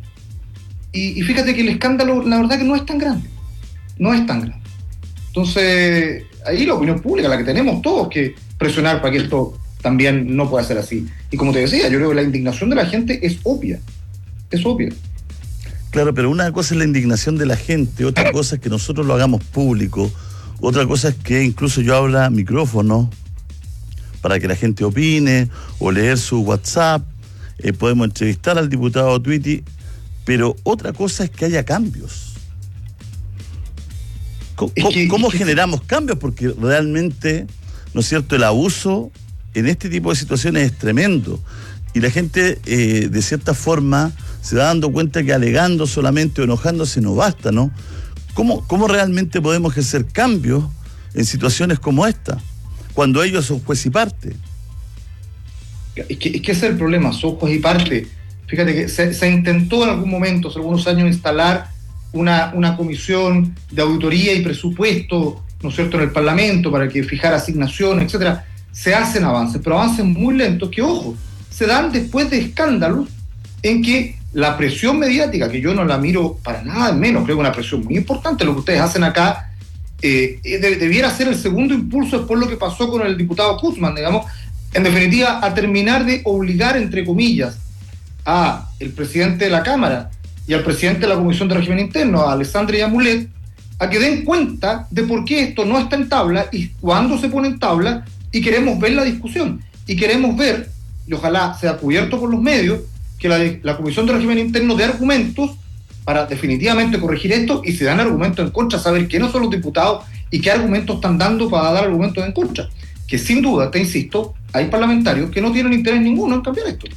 Y, y fíjate que el escándalo, la verdad que no es tan grande, no es tan grande. Entonces, ahí la opinión pública, la que tenemos todos que presionar para que esto también no pueda ser así. Y como te decía, yo creo que la indignación de la gente es obvia, es obvia. Claro, pero una cosa es la indignación de la gente, otra cosa es que nosotros lo hagamos público, otra cosa es que incluso yo abra micrófono para que la gente opine o leer su WhatsApp, eh, podemos entrevistar al diputado Twitty, pero otra cosa es que haya cambios. ¿Cómo, es que, ¿cómo es que generamos cambios? Porque realmente, ¿no es cierto?, el abuso en este tipo de situaciones es tremendo. Y la gente, eh, de cierta forma, se va dando cuenta que alegando solamente o enojándose no basta, ¿no? ¿Cómo, cómo realmente podemos ejercer cambios en situaciones como esta, cuando ellos son juez y parte? Es que, es que ese es el problema, son juez y parte. Fíjate que se, se intentó en algún momento, hace algunos años, instalar una, una comisión de auditoría y presupuesto, ¿no es cierto?, en el Parlamento para que fijara asignaciones, etcétera. Se hacen avances, pero avances muy lentos que, ojo, se dan después de escándalos en que la presión mediática, que yo no la miro para nada menos, creo que una presión muy importante, lo que ustedes hacen acá, eh, de, debiera ser el segundo impulso después de lo que pasó con el diputado Guzmán, digamos, en definitiva, a terminar de obligar, entre comillas, a el presidente de la Cámara y al presidente de la Comisión de Régimen Interno, a Alessandra Yamulet, a que den cuenta de por qué esto no está en tabla y cuándo se pone en tabla, y queremos ver la discusión, y queremos ver, y ojalá sea cubierto por los medios, que la, la Comisión de Régimen Interno dé argumentos para definitivamente corregir esto, y si dan argumentos en contra, saber quiénes son los diputados y qué argumentos están dando para dar argumentos en contra. Que sin duda, te insisto, hay parlamentarios que no tienen interés ninguno en cambiar esto.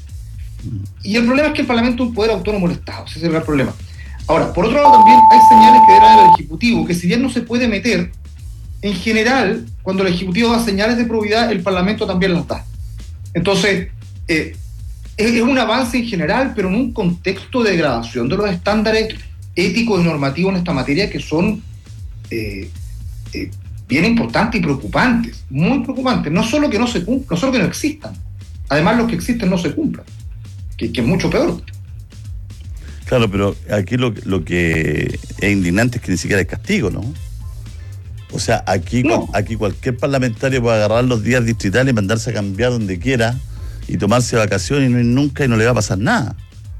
Y el problema es que el Parlamento es un poder autónomo del Estado, ese es el gran problema. Ahora, por otro lado también hay señales que dan al Ejecutivo, que si bien no se puede meter, en general, cuando el Ejecutivo da señales de probidad, el Parlamento también las da. Entonces, eh, es, es un avance en general, pero en un contexto de degradación de los estándares éticos y normativos en esta materia que son eh, eh, bien importantes y preocupantes, muy preocupantes. No solo que no se cumplan, no solo que no existan, además los que existen no se cumplan, que, que es mucho peor. Claro, pero aquí lo, lo que es indignante es que ni siquiera hay castigo, ¿no? O sea, aquí, no. aquí cualquier parlamentario puede agarrar los días distritales y mandarse a cambiar donde quiera y tomarse vacaciones y no ir nunca y no le va a pasar nada.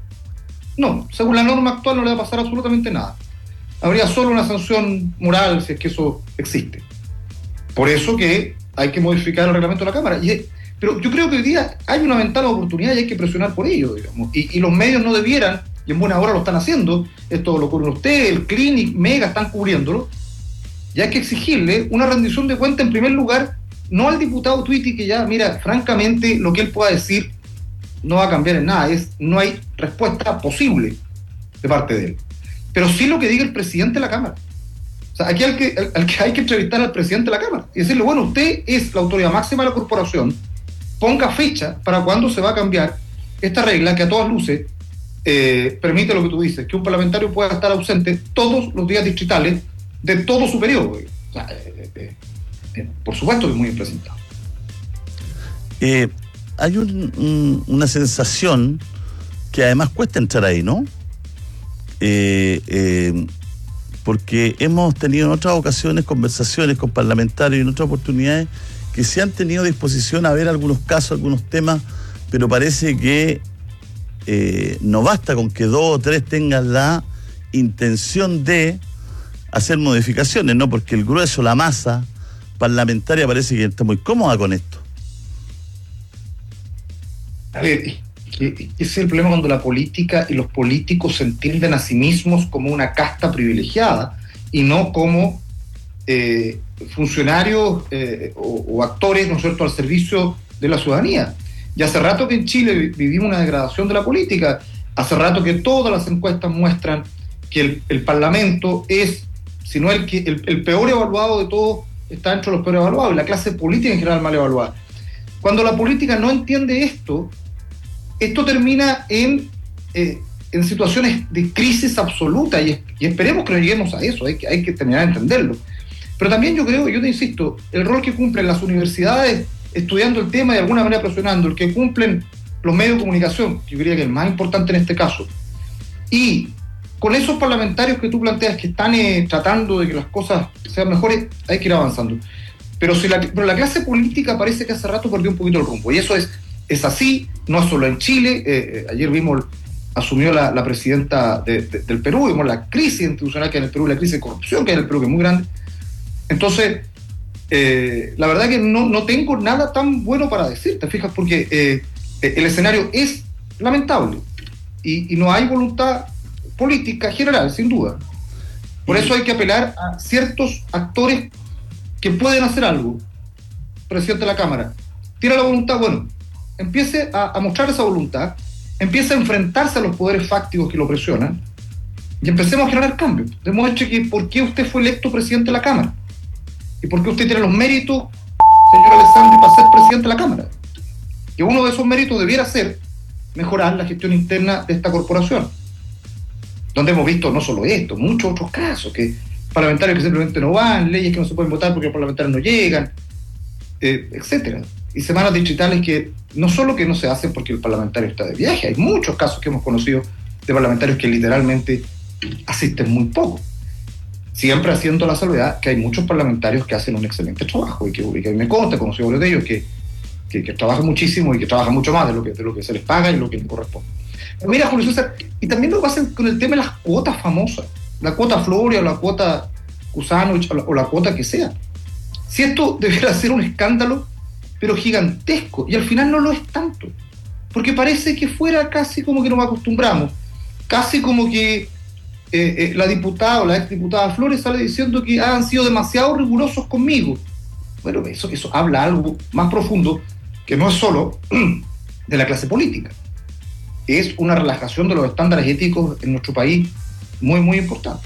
No, según la norma actual no le va a pasar absolutamente nada. Habría solo una sanción moral si es que eso existe. Por eso que hay que modificar el reglamento de la Cámara. Y, pero yo creo que hoy día hay una ventana de oportunidad y hay que presionar por ello, digamos. Y, y los medios no debieran, y en buena hora lo están haciendo, esto lo cubre usted, el Clinic, Mega están cubriéndolo, y hay que exigirle una rendición de cuenta en primer lugar, no al diputado Twitty, que ya, mira, francamente, lo que él pueda decir no va a cambiar en nada, es, no hay respuesta posible de parte de él. Pero sí lo que diga el presidente de la Cámara. O sea, aquí al que, al, al que hay que entrevistar al presidente de la Cámara y decirle, bueno, usted es la autoridad máxima de la corporación, ponga fecha para cuándo se va a cambiar esta regla que a todas luces eh, permite lo que tú dices, que un parlamentario pueda estar ausente todos los días distritales de todo su periodo. O sea, eh, eh, eh, por supuesto que es muy impresentable. Eh, hay un, un, una sensación que además cuesta entrar ahí, ¿no? Eh, eh, porque hemos tenido en otras ocasiones conversaciones con parlamentarios y en otras oportunidades que se han tenido disposición a ver algunos casos, algunos temas, pero parece que eh, no basta con que dos o tres tengan la intención de hacer modificaciones, ¿no? Porque el grueso, la masa parlamentaria parece que está muy cómoda con esto. A ver, ese es el problema cuando la política y los políticos se entienden a sí mismos como una casta privilegiada y no como eh, funcionarios eh, o, o actores, ¿no es cierto?, al servicio de la ciudadanía. Y hace rato que en Chile vivimos una degradación de la política, hace rato que todas las encuestas muestran que el, el Parlamento es, si no el, el, el peor evaluado de todos, está dentro de los peores evaluados, y la clase política en general mal evaluada. Cuando la política no entiende esto, esto termina en, eh, en situaciones de crisis absoluta, y, y esperemos que no lleguemos a eso, hay que, hay que terminar de entenderlo. Pero también yo creo, yo te insisto, el rol que cumplen las universidades estudiando el tema y de alguna manera presionando, el que cumplen los medios de comunicación, yo diría que es el más importante en este caso, y con esos parlamentarios que tú planteas que están eh, tratando de que las cosas sean mejores, hay que ir avanzando. Pero, si la, pero la clase política parece que hace rato perdió un poquito el rumbo, y eso es, es así, no solo en Chile. Eh, eh, ayer vimos asumió la, la presidenta de, de, del Perú, vimos la crisis institucional que hay en el Perú, la crisis de corrupción que hay en el Perú, que es muy grande. Entonces, eh, la verdad que no, no tengo nada tan bueno para decir, ¿te fijas? Porque eh, el escenario es lamentable y, y no hay voluntad política general, sin duda. Por eso hay que apelar a ciertos actores que pueden hacer algo. Presidente de la Cámara, tiene la voluntad, bueno, empiece a, a mostrar esa voluntad, empiece a enfrentarse a los poderes fácticos que lo presionan y empecemos a generar cambios. Demuestre que por qué usted fue electo presidente de la Cámara y por qué usted tiene los méritos, señor Alessandri, para ser presidente de la Cámara. Que uno de esos méritos debiera ser mejorar la gestión interna de esta corporación, donde hemos visto no solo esto, muchos otros casos, que parlamentarios que simplemente no van, leyes que no se pueden votar porque los parlamentarios no llegan, eh, etcétera. Y semanas digitales que no solo que no se hacen porque el parlamentario está de viaje, hay muchos casos que hemos conocido de parlamentarios que literalmente asisten muy poco, siempre haciendo la salvedad que hay muchos parlamentarios que hacen un excelente trabajo y que, y que me consta, he conocido varios de ellos que, que, que trabajan muchísimo y que trabajan mucho más de lo que, de lo que se les paga y lo que les corresponde. Mira, Julio César, y también lo hacen con el tema de las cuotas famosas, la cuota Floria o la cuota Kusanovich o la, o la cuota que sea. Si esto debiera ser un escándalo, pero gigantesco, y al final no lo es tanto, porque parece que fuera casi como que nos acostumbramos, casi como que eh, eh, la diputada o la exdiputada Flores sale diciendo que han sido demasiado rigurosos conmigo. Bueno, eso, eso habla algo más profundo, que no es solo de la clase política, es una relajación de los estándares éticos en nuestro país muy, muy importante.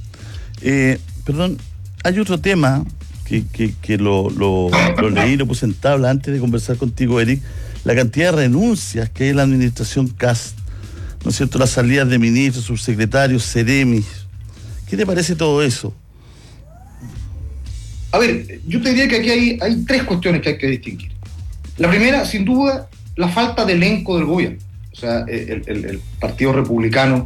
Eh, perdón, hay otro tema que, que, que lo, lo, lo leí, lo puse en tabla antes de conversar contigo, Eric, la cantidad de renuncias que hay en la administración Kast, ¿no es cierto? Las salidas de ministros, subsecretarios, seremis. ¿Qué te parece todo eso? A ver, yo te diría que aquí hay, hay tres cuestiones que hay que distinguir. La primera, sin duda, la falta de elenco del gobierno. O sea, el, el, el Partido Republicano,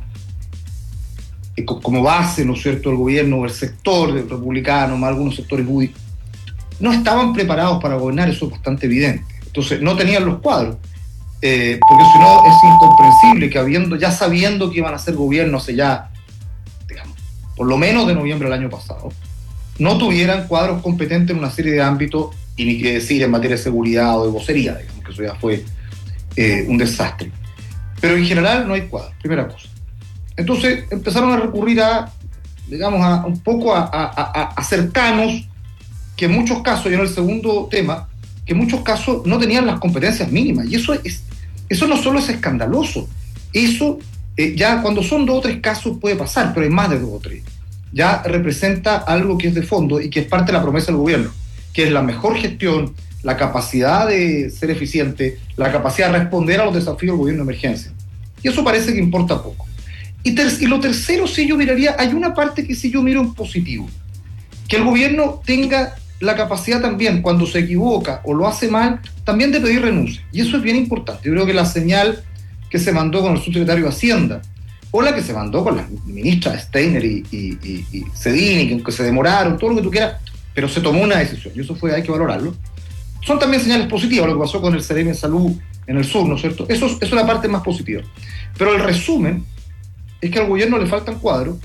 como base, ¿no es cierto?, del gobierno, el sector del republicano, más algunos sectores U D I, no estaban preparados para gobernar, eso es bastante evidente. Entonces, no tenían los cuadros, eh, porque si no es incomprensible que habiendo, ya sabiendo que iban a ser gobierno hace ya, digamos, por lo menos de noviembre del año pasado, no tuvieran cuadros competentes en una serie de ámbitos, y ni qué decir en materia de seguridad o de vocería, digamos, que eso ya fue eh, un desastre. Pero en general no hay cuadros, primera cosa. Entonces empezaron a recurrir a, digamos, a un poco a, a, a, a cercanos, que en muchos casos, y en el segundo tema, que en muchos casos no tenían las competencias mínimas. Y eso es, eso no solo es escandaloso, eso eh, ya cuando son dos o tres casos puede pasar, pero hay más de dos o tres. Ya representa algo que es de fondo y que es parte de la promesa del gobierno, que es la mejor gestión, la capacidad de ser eficiente, la capacidad de responder a los desafíos del gobierno de emergencia. Y eso parece que importa poco. Y, ter- y lo tercero, sí, yo miraría, hay una parte que sí yo miro en positivo, que el gobierno tenga la capacidad también, cuando se equivoca o lo hace mal, también de pedir renuncia. Y eso es bien importante. Yo creo que la señal que se mandó con el subsecretario de Hacienda, o la que se mandó con las ministras Steiner y, y, y, y Cedini, que aunque se demoraron, todo lo que tú quieras, pero se tomó una decisión, y eso fue, hay que valorarlo. Son también señales positivas, lo que pasó con el Ceremi de Salud en el sur, ¿no es cierto? Eso, eso es la parte más positiva. Pero el resumen es que al gobierno le faltan cuadros,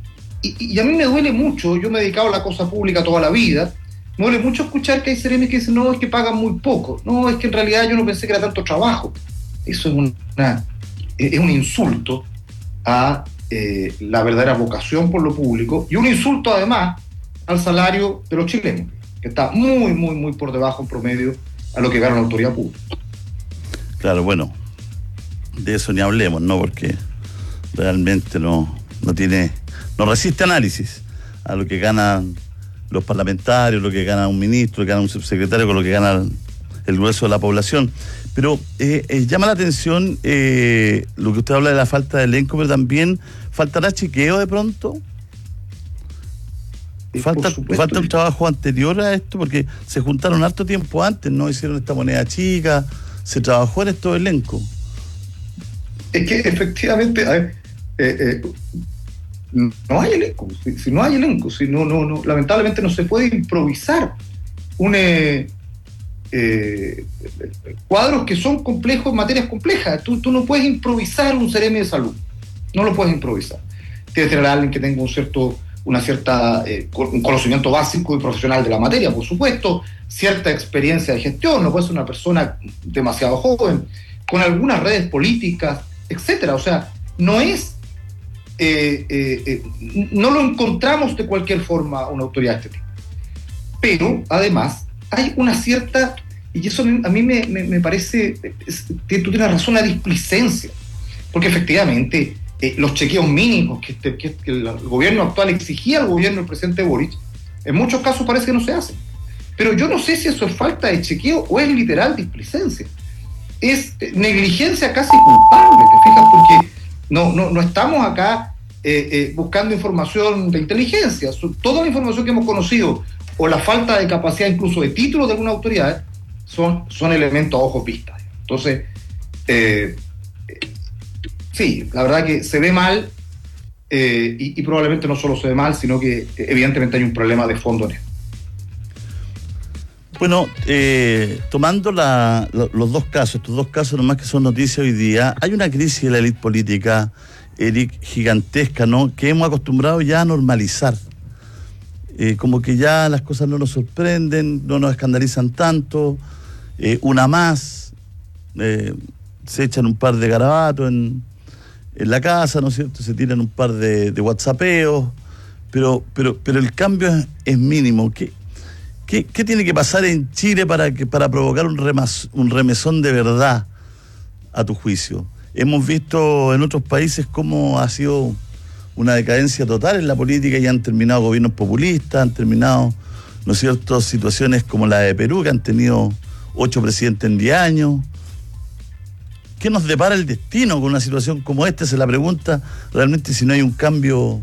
y, y a mí me duele mucho, yo me he dedicado a la cosa pública toda la vida, me duele mucho escuchar que hay seremis que dicen, no, es que pagan muy poco, no, es que en realidad yo no pensé que era tanto trabajo. Eso es, una, es un insulto a eh, la verdadera vocación por lo público, y un insulto además al salario de los chilenos, que está muy, muy, muy por debajo en promedio a lo que gana la autoridad pública. Claro, bueno, de eso ni hablemos, ¿no? Porque realmente no, no tiene, no resiste análisis a lo que ganan los parlamentarios, lo que gana un ministro, lo que gana un subsecretario, con lo que gana el grueso de la población. Pero eh, eh, llama la atención eh, lo que usted habla de la falta de elenco, pero también faltará chequeo de pronto. Falta, falta un trabajo anterior a esto, porque se juntaron harto tiempo antes, no hicieron esta moneda chica, se trabajó en estos elencos. Es que efectivamente, a ver, eh, eh, no hay elenco, si, si no hay elenco, si no, no, no, lamentablemente no se puede improvisar un, eh, eh, cuadros que son complejos, materias complejas. Tú, tú no puedes improvisar un C R M de salud, no lo puedes improvisar. Tienes que tener a alguien que tenga un cierto, una cierta, eh, un conocimiento básico y profesional de la materia, por supuesto, cierta experiencia de gestión, no puede ser una persona demasiado joven, con algunas redes políticas, etcétera. O sea, no es, eh, eh, eh, no lo encontramos de cualquier forma una autoridad de este tipo. Pero, además, hay una cierta, y eso a mí me, me, me parece, es, tú tienes razón, una displicencia, porque efectivamente eh, los chequeos mínimos que, este, que, que el gobierno actual exigía al gobierno del presidente Boric, en muchos casos parece que no se hacen. Pero yo no sé si eso es falta de chequeo o es literal displicencia. Es negligencia casi culpable, ¿te fijas? Porque no, no, no estamos acá eh, eh, buscando información de inteligencia. Toda la información que hemos conocido o la falta de capacidad incluso de título de alguna autoridad son, son elementos a ojos vistas. Entonces, eh, sí, la verdad que se ve mal eh, y, y probablemente no solo se ve mal, sino que evidentemente hay un problema de fondo en esto. Bueno, eh, tomando la, lo, los dos casos, estos dos casos nomás que son noticias hoy día, hay una crisis de la élite política, Eric, gigantesca, ¿no? Que hemos acostumbrado ya a normalizar. Eh, como que ya las cosas no nos sorprenden, no nos escandalizan tanto, eh, una más, eh, se echan un par de garabatos en, en la casa, ¿no es cierto? Se tiran un par de, de whatsappeos, pero, pero, pero el cambio es, es mínimo. ¿Qué, qué, qué tiene que pasar en Chile para, que, para provocar un, remas, un remesón de verdad, a tu juicio? Hemos visto en otros países cómo ha sido una decadencia total en la política y han terminado gobiernos populistas, han terminado, ¿no es cierto?, situaciones como la de Perú, que han tenido ocho presidentes en diez años. ¿Qué nos depara el destino con una situación como esta? Se la pregunta realmente si no hay un cambio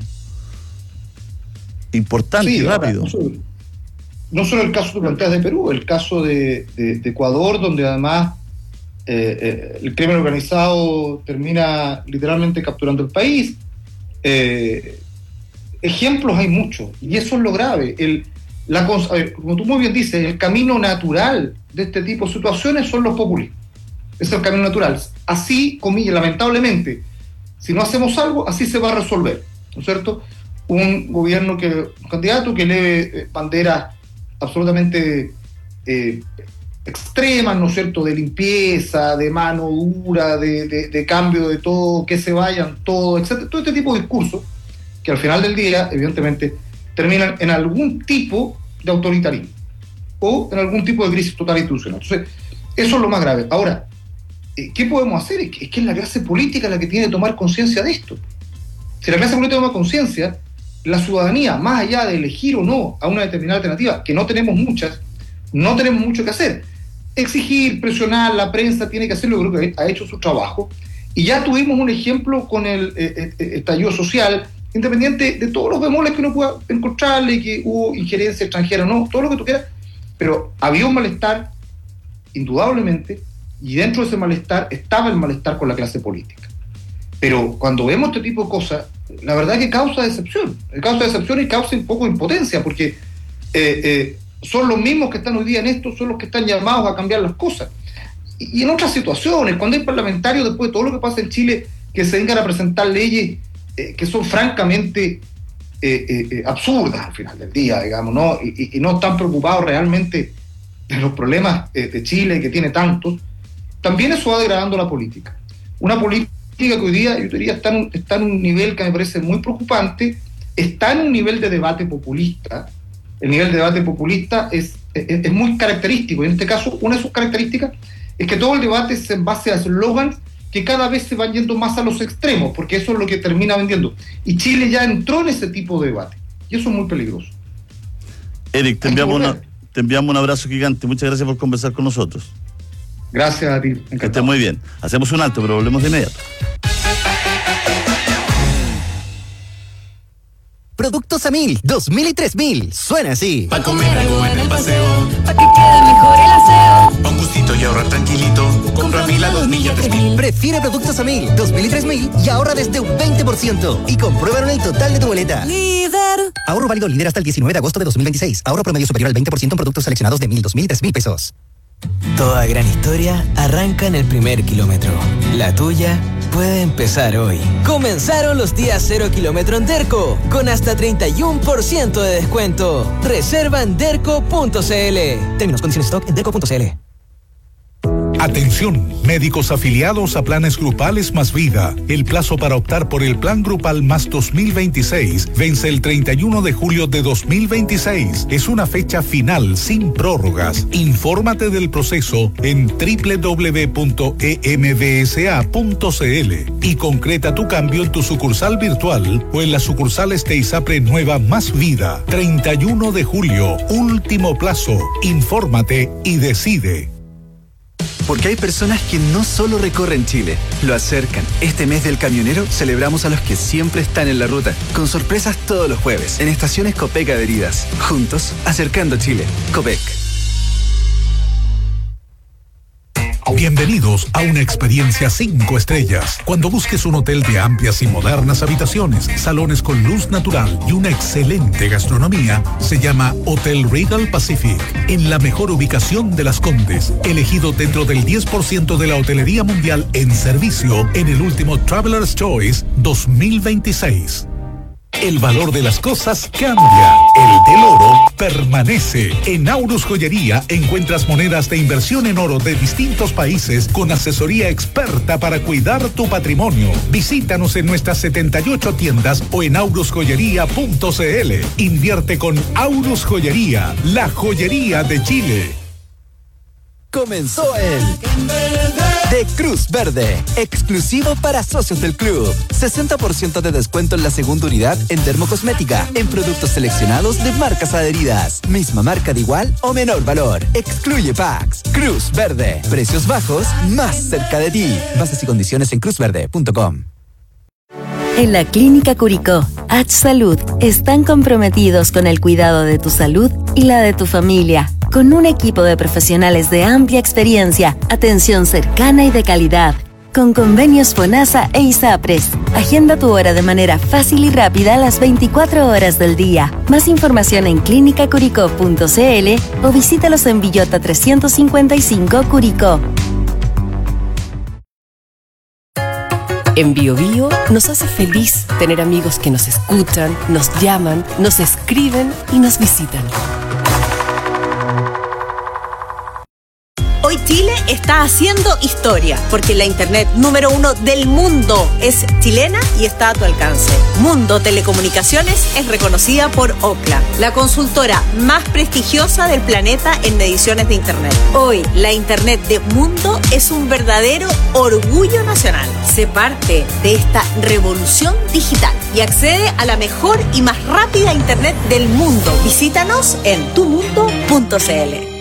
importante sí, y rápido. Ahora, no, solo, no solo el caso que planteas de Perú, el caso de, de, de Ecuador, donde además eh, eh, el crimen organizado termina literalmente capturando el país. Eh, ejemplos hay muchos, y eso es lo grave. El, la, a ver, como tú muy bien dices, el camino natural de este tipo de situaciones son los populismos. Ese es el camino natural. Así, comillas, lamentablemente, si no hacemos algo, así se va a resolver, ¿no es cierto? Un gobierno que, un candidato que eleve banderas absolutamente eh, extremas, ¿no es cierto?, de limpieza, de mano dura, de, de, de cambio de todo, que se vayan todo, etcétera. Todo este tipo de discursos que al final del día, evidentemente, terminan en algún tipo de autoritarismo o en algún tipo de crisis total institucional. Entonces, eso es lo más grave. Ahora, ¿qué podemos hacer? Es que, es que es la clase política la que tiene que tomar conciencia de esto. Si la clase política toma conciencia, la ciudadanía, más allá de elegir o no a una determinada alternativa, que no tenemos muchas, no tenemos mucho que hacer. Exigir, presionar, la prensa tiene que hacerlo, yo creo que ha hecho su trabajo. Y ya tuvimos un ejemplo con el eh, eh, estallido social, independiente de todos los bemoles que uno pueda encontrarle, que hubo injerencia extranjera o no, todo lo que tú quieras, pero había un malestar, indudablemente, y dentro de ese malestar estaba el malestar con la clase política. Pero cuando vemos este tipo de cosas, la verdad es que causa decepción, causa decepción y causa un poco de impotencia, porque eh, eh, son los mismos que están hoy día en esto, son los que están llamados a cambiar las cosas. Y, y en otras situaciones, cuando hay parlamentarios, después de todo lo que pasa en Chile, que se vengan a presentar leyes eh, que son francamente eh, eh, eh, absurdas al final del día, digamos, ¿no? Y, y, y no están preocupados realmente de los problemas eh, de Chile, que tiene tantos, también eso va degradando la política. Una política que hoy día, yo diría, está en, está en un nivel que me parece muy preocupante, está en un nivel de debate populista. El nivel de debate populista es, es, es muy característico. En este caso, una de sus características es que todo el debate es en base a eslogans que cada vez se van yendo más a los extremos, porque eso es lo que termina vendiendo. Y Chile ya entró en ese tipo de debate. Y eso es muy peligroso. Eric, te enviamos, una, te enviamos un abrazo gigante. Muchas gracias por conversar con nosotros. Gracias a ti. Encantado. Que estés muy bien. Hacemos un alto, pero volvemos de inmediato. Productos a mil, dos mil y tres mil. Suena así. Pa' comer algo en el paseo, pa' que quede mejor el aseo. Pa' un gustito y ahorrar tranquilito. Compra a mil, a dos mil y a tres mil. Prefiere productos a mil, dos mil y tres mil y ahorra desde un veinte por ciento. Y compruébalo en el total de tu boleta. Líder. Ahorro válido líder hasta el diecinueve de agosto de dos mil veintiséis. Ahorro promedio superior al veinte por ciento en productos seleccionados de mil, dos mil y tres mil pesos. Toda gran historia arranca en el primer kilómetro. La tuya puede empezar hoy. Comenzaron los días cero kilómetro en Derco, con hasta treinta y uno por ciento de descuento. Reserva en derco punto c l. Términos, condiciones, stock en derco punto c l. Atención, médicos afiliados a planes grupales Más Vida. El plazo para optar por el plan grupal Más dos mil veintiséis vence el treinta y uno de julio de dos mil veintiséis. Es una fecha final sin prórrogas. Infórmate del proceso en doble u doble u doble u punto e m b s a punto c l y concreta tu cambio en tu sucursal virtual o en las sucursales de ISAPRE Nueva Más Vida. treinta y uno de julio, último plazo. Infórmate y decide. Porque hay personas que no solo recorren Chile, lo acercan. Este mes del camionero celebramos a los que siempre están en la ruta, con sorpresas todos los jueves, en estaciones Copec adheridas. Juntos, acercando Chile. Copec. Bienvenidos a una experiencia cinco estrellas. Cuando busques un hotel de amplias y modernas habitaciones, salones con luz natural y una excelente gastronomía, se llama Hotel Regal Pacific, en la mejor ubicación de Las Condes, elegido dentro del diez por ciento de la hotelería mundial en servicio en el último Traveler's Choice dos mil veintiséis. El valor de las cosas cambia. El del oro permanece. En Aurus Joyería encuentras monedas de inversión en oro de distintos países con asesoría experta para cuidar tu patrimonio. Visítanos en nuestras setenta y ocho tiendas o en aurus joyería punto c l. Invierte con Aurus Joyería, la joyería de Chile. Comenzó el de Cruz Verde, exclusivo para socios del club. sesenta por ciento de descuento en la segunda unidad en dermocosmética, en productos seleccionados de marcas adheridas. Misma marca de igual o menor valor. Excluye packs. Cruz Verde, precios bajos más cerca de ti. Bases y condiciones en cruz verde punto com. En la Clínica Curicó, H Salud, están comprometidos con el cuidado de tu salud y la de tu familia, con un equipo de profesionales de amplia experiencia, atención cercana y de calidad. Con convenios FONASA e ISAPRES. Agenda tu hora de manera fácil y rápida a las veinticuatro horas del día. Más información en clínica curicó punto c l o visítalos en Villota trescientos cincuenta y cinco Curicó. En Bio Bio nos hace feliz tener amigos que nos escuchan, nos llaman, nos escriben y nos visitan. Hoy Chile está haciendo historia, porque la internet número uno del mundo es chilena y está a tu alcance. Mundo Telecomunicaciones es reconocida por Ookla, la consultora más prestigiosa del planeta en mediciones de internet. Hoy, la internet de Mundo es un verdadero orgullo nacional. Sé parte de esta revolución digital y accede a la mejor y más rápida internet del mundo. Visítanos en tu mundo punto c l.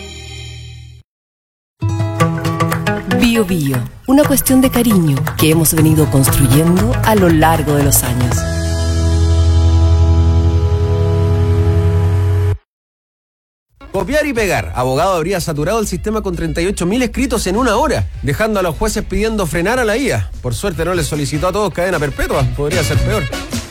Bio Bio, una cuestión de cariño que hemos venido construyendo a lo largo de los años. Copiar y pegar. Abogado habría saturado el sistema con treinta y ocho mil escritos en una hora, dejando a los jueces pidiendo frenar a la I A. Por suerte no les solicitó a todos cadena perpetua, podría ser peor.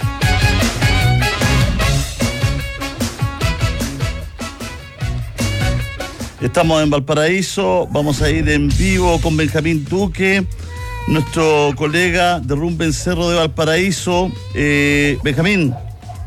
Estamos en Valparaíso, vamos a ir en vivo con Benjamín Duque, nuestro colega de Rumben Cerro de Valparaíso. Eh, Benjamín.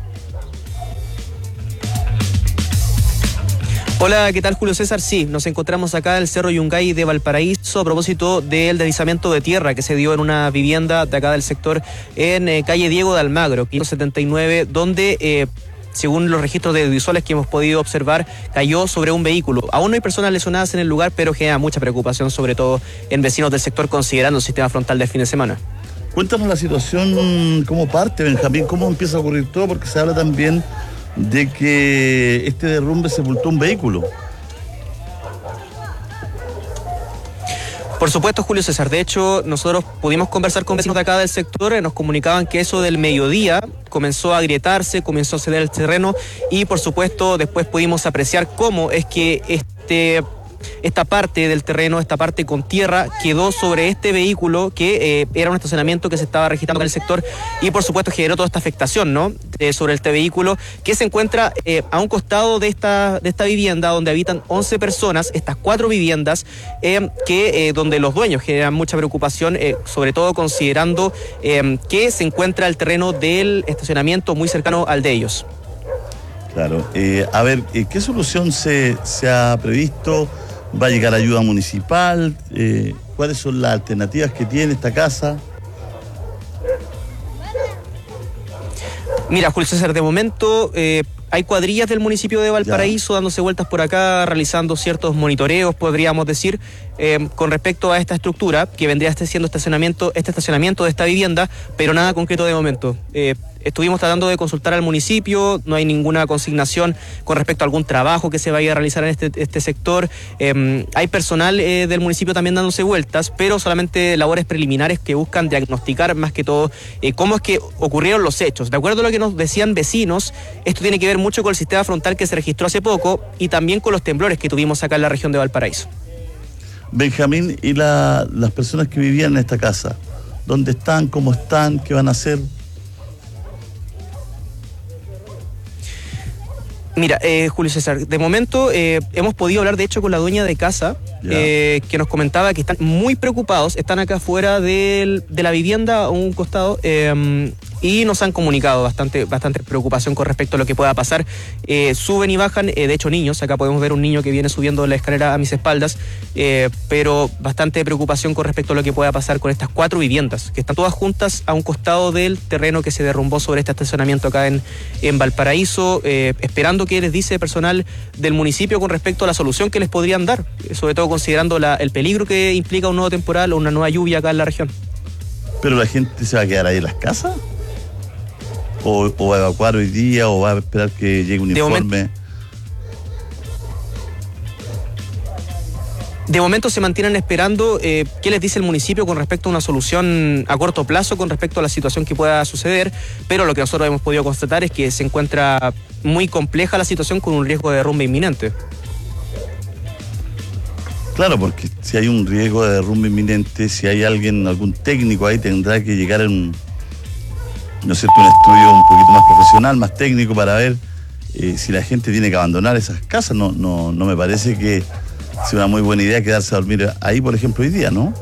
Hola, ¿qué tal, Julio César? Sí, nos encontramos acá en el Cerro Yungay de Valparaíso a propósito del deslizamiento de tierra que se dio en una vivienda de acá del sector en eh, calle Diego de Almagro, quinientos setenta y nueve, donde... Eh, según los registros de visuales que hemos podido observar, cayó sobre un vehículo. Aún no hay personas lesionadas en el lugar, pero genera mucha preocupación, sobre todo en vecinos del sector, considerando el sistema frontal del fin de semana. Cuéntanos la situación como parte, Benjamín, cómo empieza a ocurrir todo, porque se habla también de que este derrumbe sepultó un vehículo. Por supuesto, Julio César. De hecho, nosotros pudimos conversar con vecinos de acá del sector y nos comunicaban que eso del mediodía comenzó a agrietarse, comenzó a ceder el terreno y, por supuesto, después pudimos apreciar cómo es que este esta parte del terreno, esta parte con tierra, quedó sobre este vehículo que eh, era un estacionamiento que se estaba registrando en el sector y por supuesto generó toda esta afectación, ¿no? Eh, sobre este vehículo que se encuentra eh, a un costado de esta, de esta vivienda donde habitan once personas, estas cuatro viviendas eh, que eh, donde los dueños generan mucha preocupación, eh, sobre todo considerando eh, que se encuentra el terreno del estacionamiento muy cercano al de ellos. Claro. Eh, a ver, ¿qué solución se, se ha previsto? ¿Va a llegar ayuda municipal? Eh, ¿Cuáles son las alternativas que tiene esta casa? Mira, Julio César, de momento eh, hay cuadrillas del municipio de Valparaíso ya. dándose vueltas por acá, realizando ciertos monitoreos, podríamos decir, eh, con respecto a esta estructura que vendría siendo estacionamiento, este estacionamiento de esta vivienda, pero nada concreto de momento. Eh, Estuvimos tratando de consultar al municipio, no hay ninguna consignación con respecto a algún trabajo que se vaya a realizar en este, este sector. Eh, hay personal eh, del municipio también dándose vueltas, pero solamente labores preliminares que buscan diagnosticar más que todo eh, cómo es que ocurrieron los hechos. De acuerdo a lo que nos decían vecinos, esto tiene que ver mucho con el sistema frontal que se registró hace poco y también con los temblores que tuvimos acá en la región de Valparaíso. Benjamín, ¿y la, las personas que vivían en esta casa? ¿Dónde están? ¿Cómo están? ¿Qué van a hacer? Mira, eh, Julio César, de momento eh, hemos podido hablar de hecho con la dueña de casa, eh, que nos comentaba que están muy preocupados, están acá fuera de la vivienda a un costado eh, y nos han comunicado bastante, bastante preocupación con respecto a lo que pueda pasar. Eh, suben y bajan, eh, de hecho niños, acá podemos ver un niño que viene subiendo la escalera a mis espaldas, eh, pero bastante preocupación con respecto a lo que pueda pasar con estas cuatro viviendas, que están todas juntas a un costado del terreno que se derrumbó sobre este estacionamiento acá en, en Valparaíso, eh, esperando que les dice personal del municipio con respecto a la solución que les podrían dar, sobre todo considerando la, el peligro que implica un nuevo temporal o una nueva lluvia acá en la región. ¿Pero la gente se va a quedar ahí en las casas? ¿O, o va a evacuar hoy día o va a esperar que llegue un de informe? Momento, de momento se mantienen esperando eh, qué les dice el municipio con respecto a una solución a corto plazo con respecto a la situación que pueda suceder, pero lo que nosotros hemos podido constatar es que se encuentra muy compleja la situación con un riesgo de derrumbe inminente. Claro, porque si hay un riesgo de derrumbe inminente, si hay alguien, algún técnico ahí, tendrá que llegar en, no sé, un estudio un poquito más profesional, más técnico, para ver eh, si la gente tiene que abandonar esas casas. No, no, no me parece que sea una muy buena idea quedarse a dormir ahí, por ejemplo, hoy día, ¿no?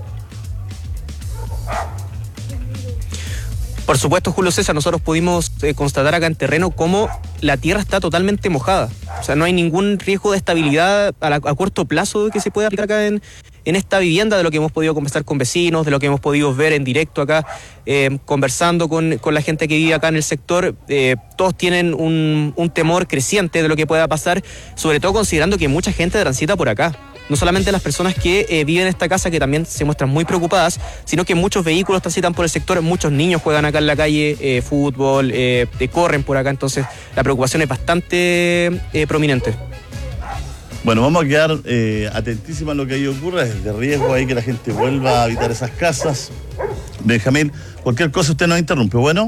Por supuesto, Julio César, nosotros pudimos eh, constatar acá en terreno cómo la tierra está totalmente mojada. O sea, no hay ningún riesgo de estabilidad a, la, a corto plazo que se pueda aplicar acá en, en esta vivienda, de lo que hemos podido conversar con vecinos, de lo que hemos podido ver en directo acá, eh, conversando con, con la gente que vive acá en el sector. Eh, todos tienen un, un temor creciente de lo que pueda pasar, sobre todo considerando que mucha gente transita por acá. No solamente las personas que eh, viven en esta casa, que también se muestran muy preocupadas, sino que muchos vehículos transitan por el sector, muchos niños juegan acá en la calle, eh, fútbol, eh, corren por acá, entonces la preocupación es bastante eh, prominente. Bueno, vamos a quedar eh, atentísimos a lo que ahí ocurra, es de riesgo ahí que la gente vuelva a habitar esas casas. Benjamín, cualquier cosa usted nos interrumpe, ¿bueno?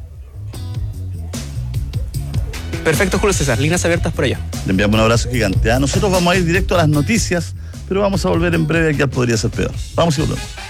Perfecto, Julio César, líneas abiertas por allá. Le enviamos un abrazo gigante. ¿eh? Nosotros vamos a ir directo a las noticias, pero vamos a volver en breve aquí al Podría Ser Peor. Vamos y volvemos.